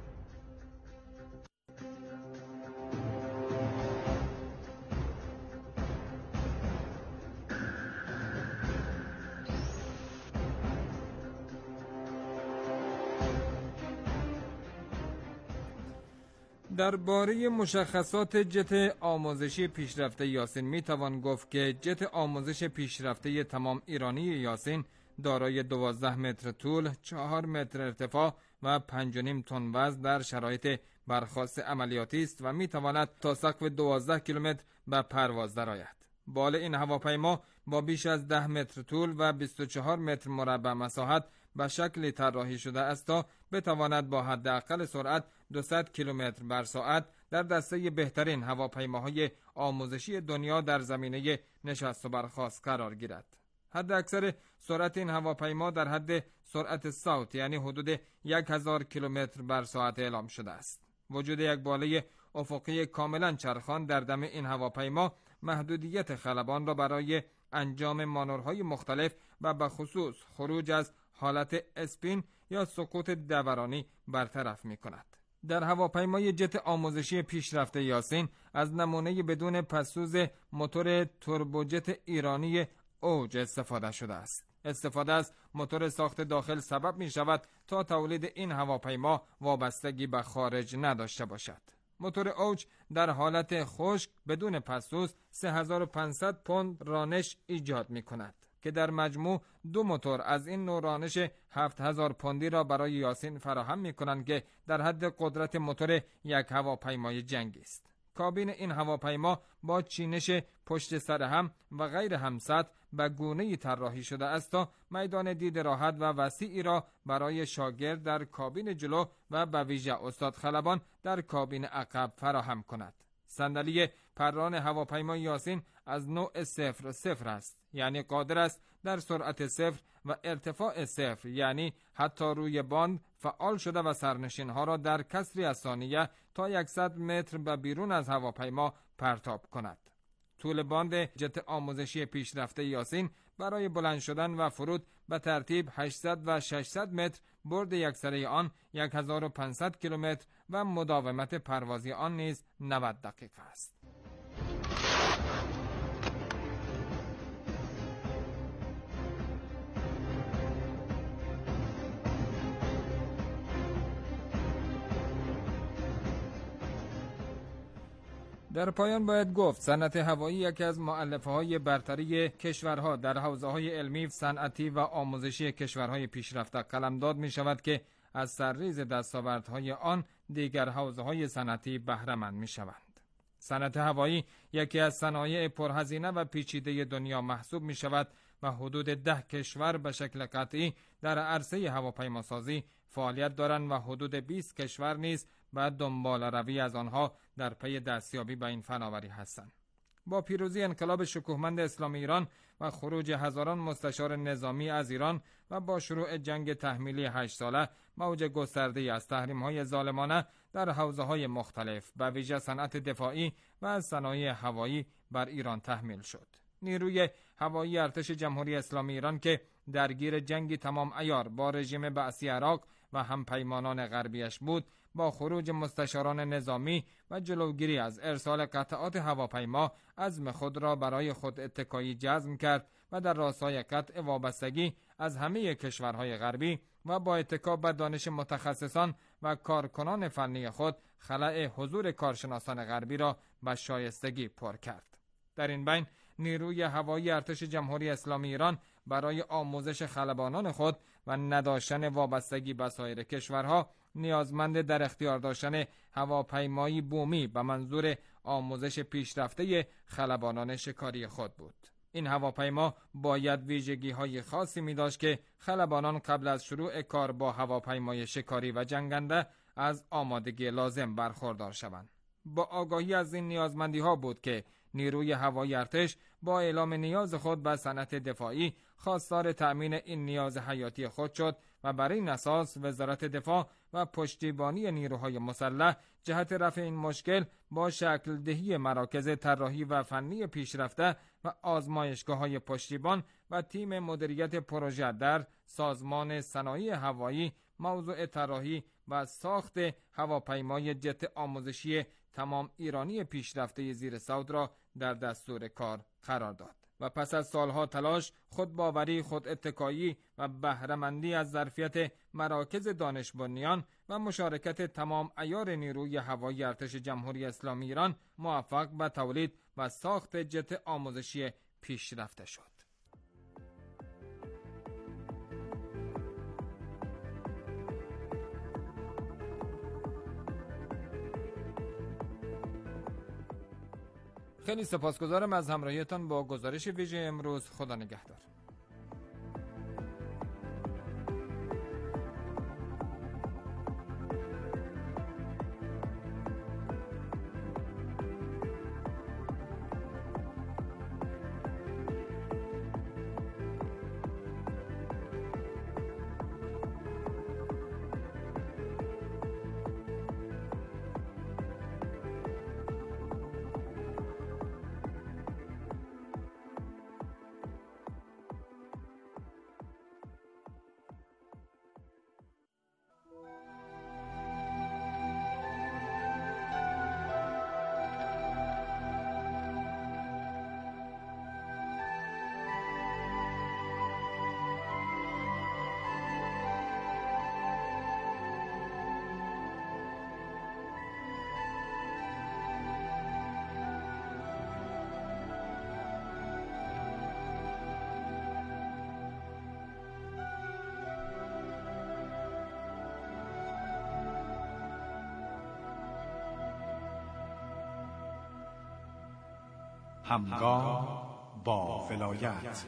درباره مشخصات جت آموزشی پیشرفته یاسین می توان گفت که جت آموزش پیشرفته تمام ایرانی یاسین دارای دوازده متر طول، چهار متر ارتفاع و پنج و نیم تن وزن در شرایط برخاست عملیاتی است و می تواند تا سقف دوازده کیلومتر به پرواز درآید. بال این هواپیما با بیش از ده متر طول و بیست و چهار متر مربع مساحت به شکلی طراحی شده است تا بتواند با حداقل سرعت دویست کیلومتر بر ساعت در دسته بهترین هواپیماهای آموزشی دنیا در زمینه نشست و برخاست قرار گیرد. حد اکثر سرعت این هواپیما در حد سرعت صوت یعنی حدود هزار کیلومتر بر ساعت اعلام شده است. وجود یک باله افقی کاملا چرخان در دم این هواپیما محدودیت خلبان را برای انجام مانورهای مختلف و به خصوص خروج از حالت اسپین یا سقوط دورانی برطرف می کند. در هواپیمای جت آموزشی پیشرفته یاسین از نمونه بدون پسسوز موتور توربوجت ایرانی اوج استفاده شده است. استفاده از موتور ساخت داخل سبب می شود تا تولید این هواپیما وابستگی به خارج نداشته باشد. موتور اوج در حالت خشک بدون پسسوز سه هزار و پانصد پوند رانش ایجاد می کند که در مجموع دو موتور از این نوع رانش هفت هزار پوندی را برای یاسین فراهم می کنند که در حد قدرت موتور یک هواپیمای جنگی است. کابین این هواپیما با چینش پشت سر هم و غیر همسط به گونه‌ای طراحی شده است تا میدان دید راحت و وسیعی را برای شاگرد در کابین جلو و به ویژه استاد خلبان در کابین عقب فراهم کند. صندلی پران هواپیمای یاسین از نوع صفر صفر است، یعنی قادر است در سرعت صفر و ارتفاع صفر یعنی حتی روی باند فعال شده و سرنشینها را در کسری از ثانیه تا صد متر به بیرون از هواپیما پرتاب کند. طول باند جت آموزشی پیشرفته یاسین برای بلند شدن و فرود به ترتیب هشتصد و ششصد متر، برد یکسره آن هزار و پانصد کیلومتر و مداومت پروازی آن نیز نود دقیقه است. در پایان باید گفت صنعت هوایی یکی از مؤلفه‌های برتری کشورها در حوزه‌های علمی، صنعتی و آموزشی کشورهای پیشرفته قلمداد می‌شود که از سرریز دستاوردهای آن دیگر حوزه‌های صنعتی بهره مند می‌شوند. صنعت هوایی یکی از صنایع پرهزینه و پیچیده دنیا محسوب می‌شود و حدود ده کشور به شکل قطعی در عرصه هواپیماسازی فعالیت دارند و حدود بیست کشور نیز و دنبال روی از آنها در پی دستیابی به این فناوری هستند. با پیروزی انقلاب شکوهمند اسلامی ایران و خروج هزاران مستشار نظامی از ایران و با شروع جنگ تحمیلی هشت ساله، موج گسترده‌ای از تحریم‌های ظالمانه در حوزه‌های مختلف به ویژه صنعت دفاعی و صنایع هوایی بر ایران تحمیل شد. نیروی هوایی ارتش جمهوری اسلامی ایران که درگیر جنگی تمام عیار با رژیم بعثی عراق و همپیمانان غربیش بود، با خروج مستشاران نظامی و جلوگیری از ارسال قطعات هواپیما عزم خود را برای خود اتکایی جزم کرد و در راستای قطع وابستگی از همه کشورهای غربی و با اتکا به دانش متخصصان و کارکنان فنی خود خلأ حضور کارشناسان غربی را به شایستگی پر کرد. در این بین نیروی هوایی ارتش جمهوری اسلامی ایران برای آموزش خلبانان خود و نداشتن وابستگی به سایر کشورها نیازمند در اختیار داشتن هواپیمایی بومی به منظور آموزش پیشرفته خلبانان شکاری خود بود. این هواپیما باید ویژگی‌های خاصی می داشت که خلبانان قبل از شروع کار با هواپیمای شکاری و جنگنده از آمادگی لازم برخوردار شوند. با آگاهی از این نیازمندی‌ها بود که نیروی هوایی ارتش با اعلام نیاز خود به صنعت دفاعی خواستار تأمین این نیاز حیاتی خود شد و برای این اساس وزارت دفاع و پشتیبانی نیروهای مسلح جهت رفع این مشکل با شکل دهی مراکز طراحی و فنی پیشرفته و آزمایشگاه‌های پشتیبان و تیم مدیریت پروژه در سازمان صنایع هوایی موضوع طراحی و ساخت هواپیمای جت آموزشی تمام ایرانی پیشرفته زیر سود را در دستور کار قرار داد و پس از سالها تلاش، خودباوری، خود اتکایی و بهره‌مندی از ظرفیت مراکز دانش بنیان و مشارکت تمام عیار نیروی هوایی ارتش جمهوری اسلامی ایران موفق به تولید و ساخت جت آموزشی پیشرفته شد. خیلی سپاسگزارم از همراهیتان با گزارش ویژه امروز. خدا نگهدار. همگام با ولایت.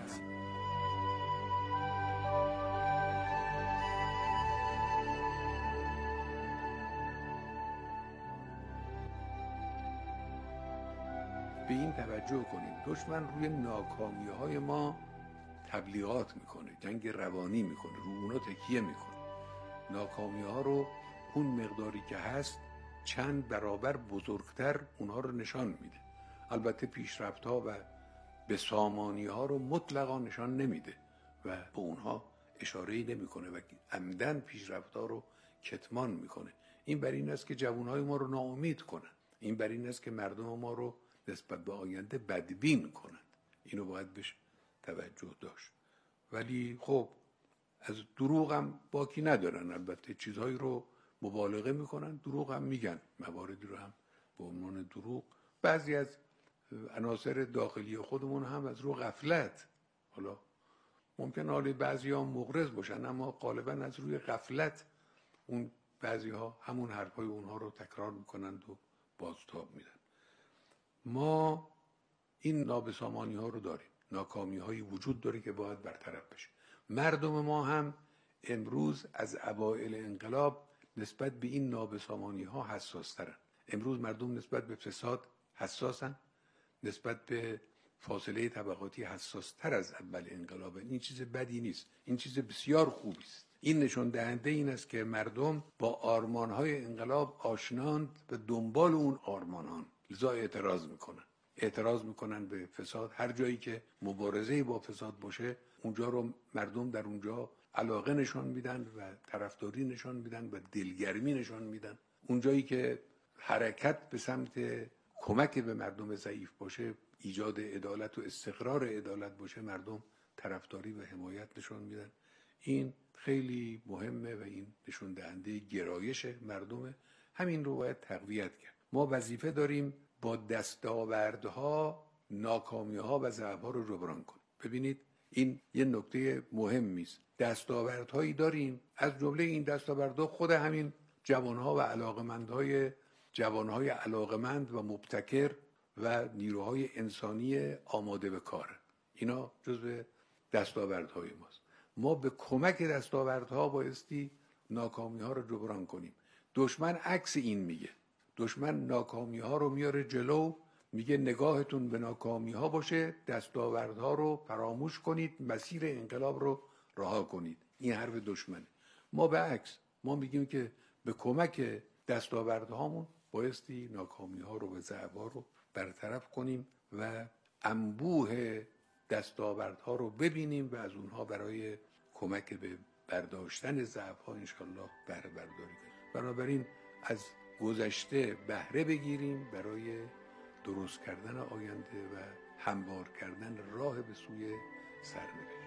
به این توجه کنیم دشمن روی ناکامی‌های ما تبلیغات میکنه، جنگ روانی میکنه، رو اونا تکیه میکنه. ناکامی‌ها رو اون مقداری که هست چند برابر بزرگتر اونها رو نشان میده. البته پیشرفت‌ها و به سامانی‌ها رو مطلقا نشان نمیده و به اونها اشاره‌ای نمیکنه و عمدن پیشرفت‌ها رو کتمان میکنه. این بر این است که جوانهای ما رو ناامید کنن، این بر این است که مردم ما رو نسبت به آینده بدبین کنند. اینو باید بهش توجه داشت. ولی خب از دروغ هم باکی ندارن، البته چیزهایی رو مبالغه میکنن، دروغ هم میگن، مواردی رو هم به عنوان دروغ بعضی از عناصر داخلی خودمون هم از رو غفلت، حالا ممکن حالی بعضی ها مغرض باشن اما غالبا از روی غفلت اون بعضی ها همون حرفای اونها رو تکرار میکنند و بازتاب میدن. ما این نابسامانی ها رو داریم، ناکامی هایی وجود داره که باید برطرف بشه. مردم ما هم امروز از اوایل انقلاب نسبت به این نابسامانی ها حساس ترن. امروز مردم نسبت به فساد حساسن، نسبت به فاصله طبقاتی حساس تر از اول انقلاب. این چیز بدی نیست، این چیز بسیار خوبی است. این نشون دهنده این است که مردم با آرمانهای انقلاب آشناند و دنبال اون آرمانان، لذا اعتراض میکنن. اعتراض میکنن به فساد. هر جایی که مبارزه با فساد باشه اونجا رو مردم در اونجا علاقه نشان میدن و طرفداری نشان میدن و دلگرمی نشان میدن. اونجایی که حرکت به سمت کمک به مردم ضعیف باشه، ایجاد عدالت و استقرار عدالت باشه، مردم طرفداری و حمایت نشان میدن. این خیلی مهمه و این نشون دهنده گرایش مردمه. همین رو باید تقویت کرد. ما وظیفه داریم با دستاوردها ناکامی‌ها و ضعف‌ها رو جبران کنیم. ببینید این یه نکته مهمی است. دستاوردهایی داریم، از جمله این دستاوردها خود همین جوانها و علاقمندهای جوانهای علاقمند و مبتکر و نیروهای انسانی آماده به کار. اینا جزو دستاوردهای ماست. ما به کمک دستاوردها بایستی ناکامی‌ها رو جبران کنیم. دشمن عکس این میگه. دشمن ناکامی‌ها رو میاره جلو، میگه نگاهتون به ناکامی‌ها باشه، دستاوردها رو فراموش کنید، مسیر انقلاب رو رها کنید. این حرف دشمنه. ما به عکس ما میگیم که به کمک دستاوردهامون بایستی ناکامی‌ها رو و ضعف‌ها رو برطرف کنیم و انبوه دستاوردها رو ببینیم و از اونها برای کمک به برداشتن ضعف‌ها انشالله بهره برداری کنیم. بنابراین از گذشته بهره بگیریم برای درست کردن آینده و هموار کردن راه به سوی سرنوشت.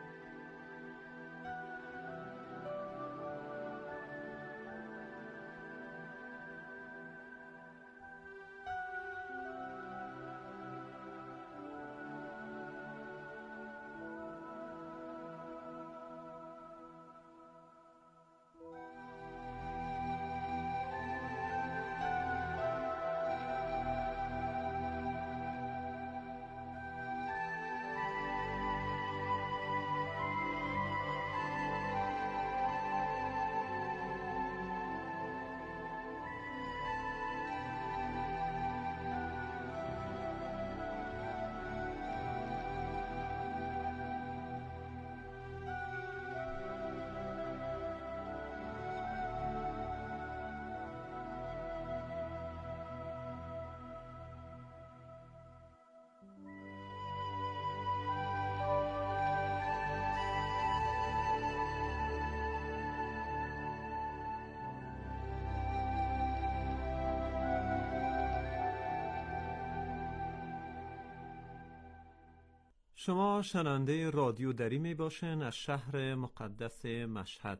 شما شنونده رادیو دری می باشین از شهر مقدس مشهد.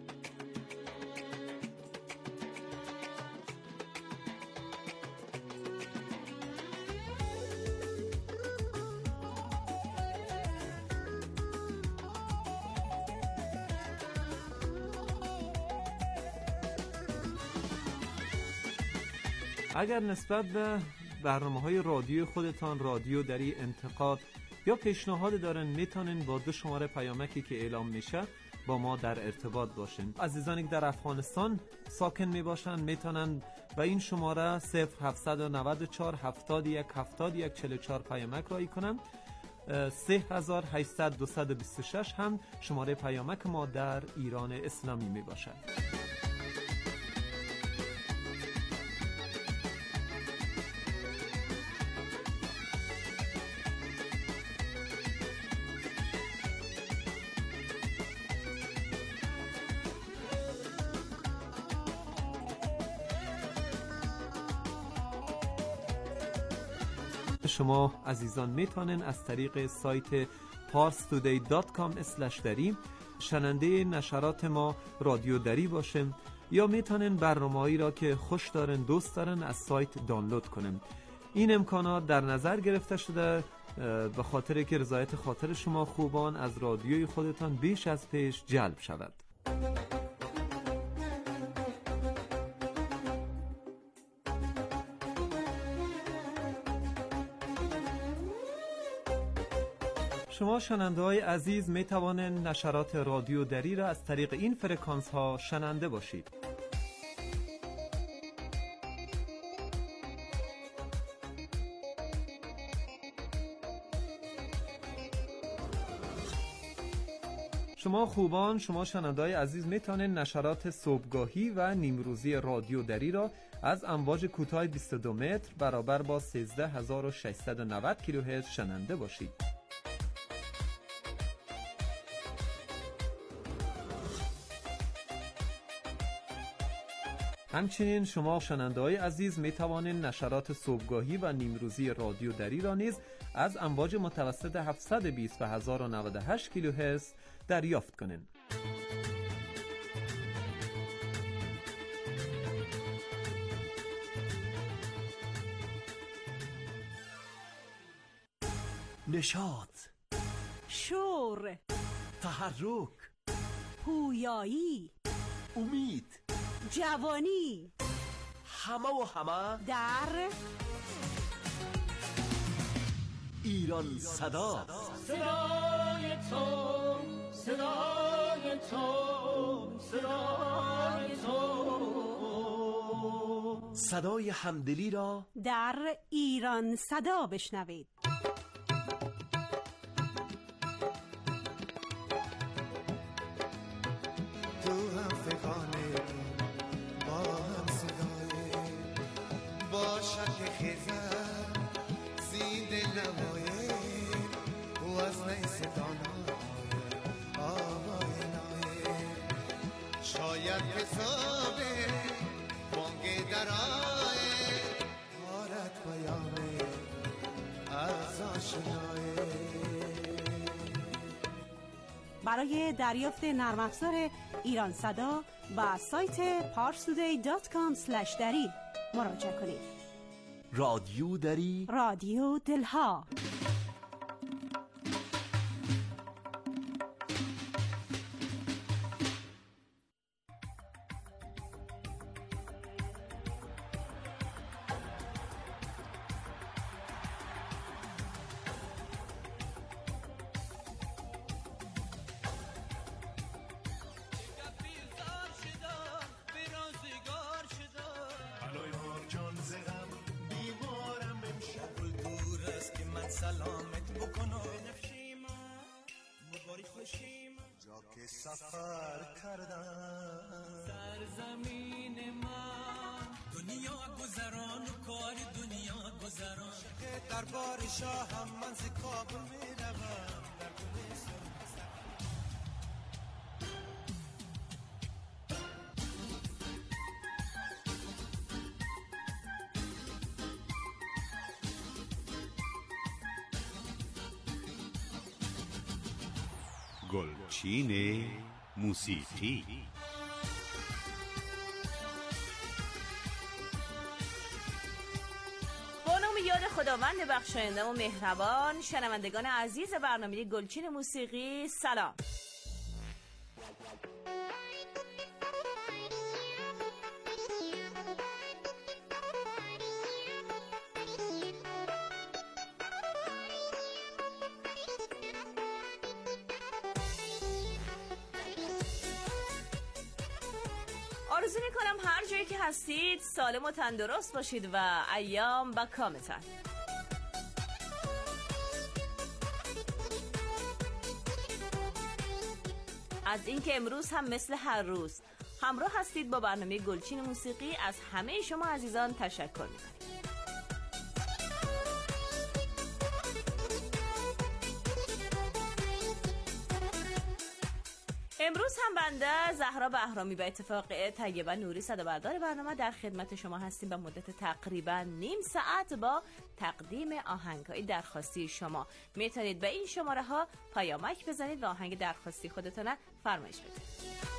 اگر نسبت به برنامه‌های رادیو خودتان رادیو دری انتقاد یا پیشنهاد دارن میتونن با دو شماره پیامکی که اعلام میشه با ما در ارتباط باشین. عزیزانی که در افغانستان ساکن میباشن میتونن با این شماره صفر هفت نه چهار هفتاد و یک هفتاد و یک چهل و چهار پیامک رایی کنن. سه هزار و هشتصد دویست و بیست و شش هم شماره پیامک ما در ایران اسلامی میباشد. شما عزیزان میتونن از طریق سایت پارس تودی دات کام اسلش دری شنونده نشرات ما رادیو دری باشن یا میتونن برنامه‌ای را که خوش دارن دوست دارن از سایت دانلود کنن. این امکانات در نظر گرفته شده به خاطر که رضایت خاطر شما خوبان از رادیوی خودتان بیش از پیش جلب شود. شما شنونده های عزیز می توانند نشرات رادیو دری را از طریق این فرکانس ها شنونده باشید. شما خوبان، شما شنونده های عزیز می توانند نشرات صبحگاهی و نیمروزی رادیو دری را از امواج کوتاه بیست و دو متر برابر با سیزده هزار و ششصد و نود کیلوهرتز شنونده باشید. همچنین شما شنونده های عزیز می توانید نشرات صبحگاهی و نیمروزی رادیو دری را نیز از امواج متوسط هفتصد و بیست و هزار و نود و هشت کیلوهرتز دریافت کنید. نشاط، شور، تحرک، پویایی، امید، جوانی، همه و همه در ایران صدا. صدای تو، صدای تو، صدای تو، صدای همدلی را در ایران صدا بشنوید. شاید حسابه بانگ درائه آرد پیامه از آشنایه. برای دریافت نرم افزار ایران صدا با سایت پارستودی دات کام اسلش دری مراجعه کنید. رادیو دری، رادیو دلها. سلامت بکنو نفشیم مباری خوشیم جا که سفر کردم سرزمین من دنیا گذران و کار دنیا گذران شکه دربار شاهم من ز کابل می روم در گلستان گلچین موسیقی. با نام یاد خداوند بخشاینده و مهربان، شنوندگان عزیز برنامه گلچین موسیقی سلام. آرزو میکنم هر جایی که هستید سالم و تندرست باشید و ایام با کامتان. از اینکه امروز هم مثل هر روز همراه هستید با برنامه گلچین موسیقی، از همه شما عزیزان تشکر میکنم. امروز هم بنده زهرا بهرامی به اتفاق طیبه نوری صدابردار برنامه در خدمت شما هستیم به مدت تقریبا نیم ساعت با تقدیم آهنگ‌های درخواستی شما. میتونید به این شماره ها پیامک بزنید و آهنگ درخواستی خودتون فرمایش بدید.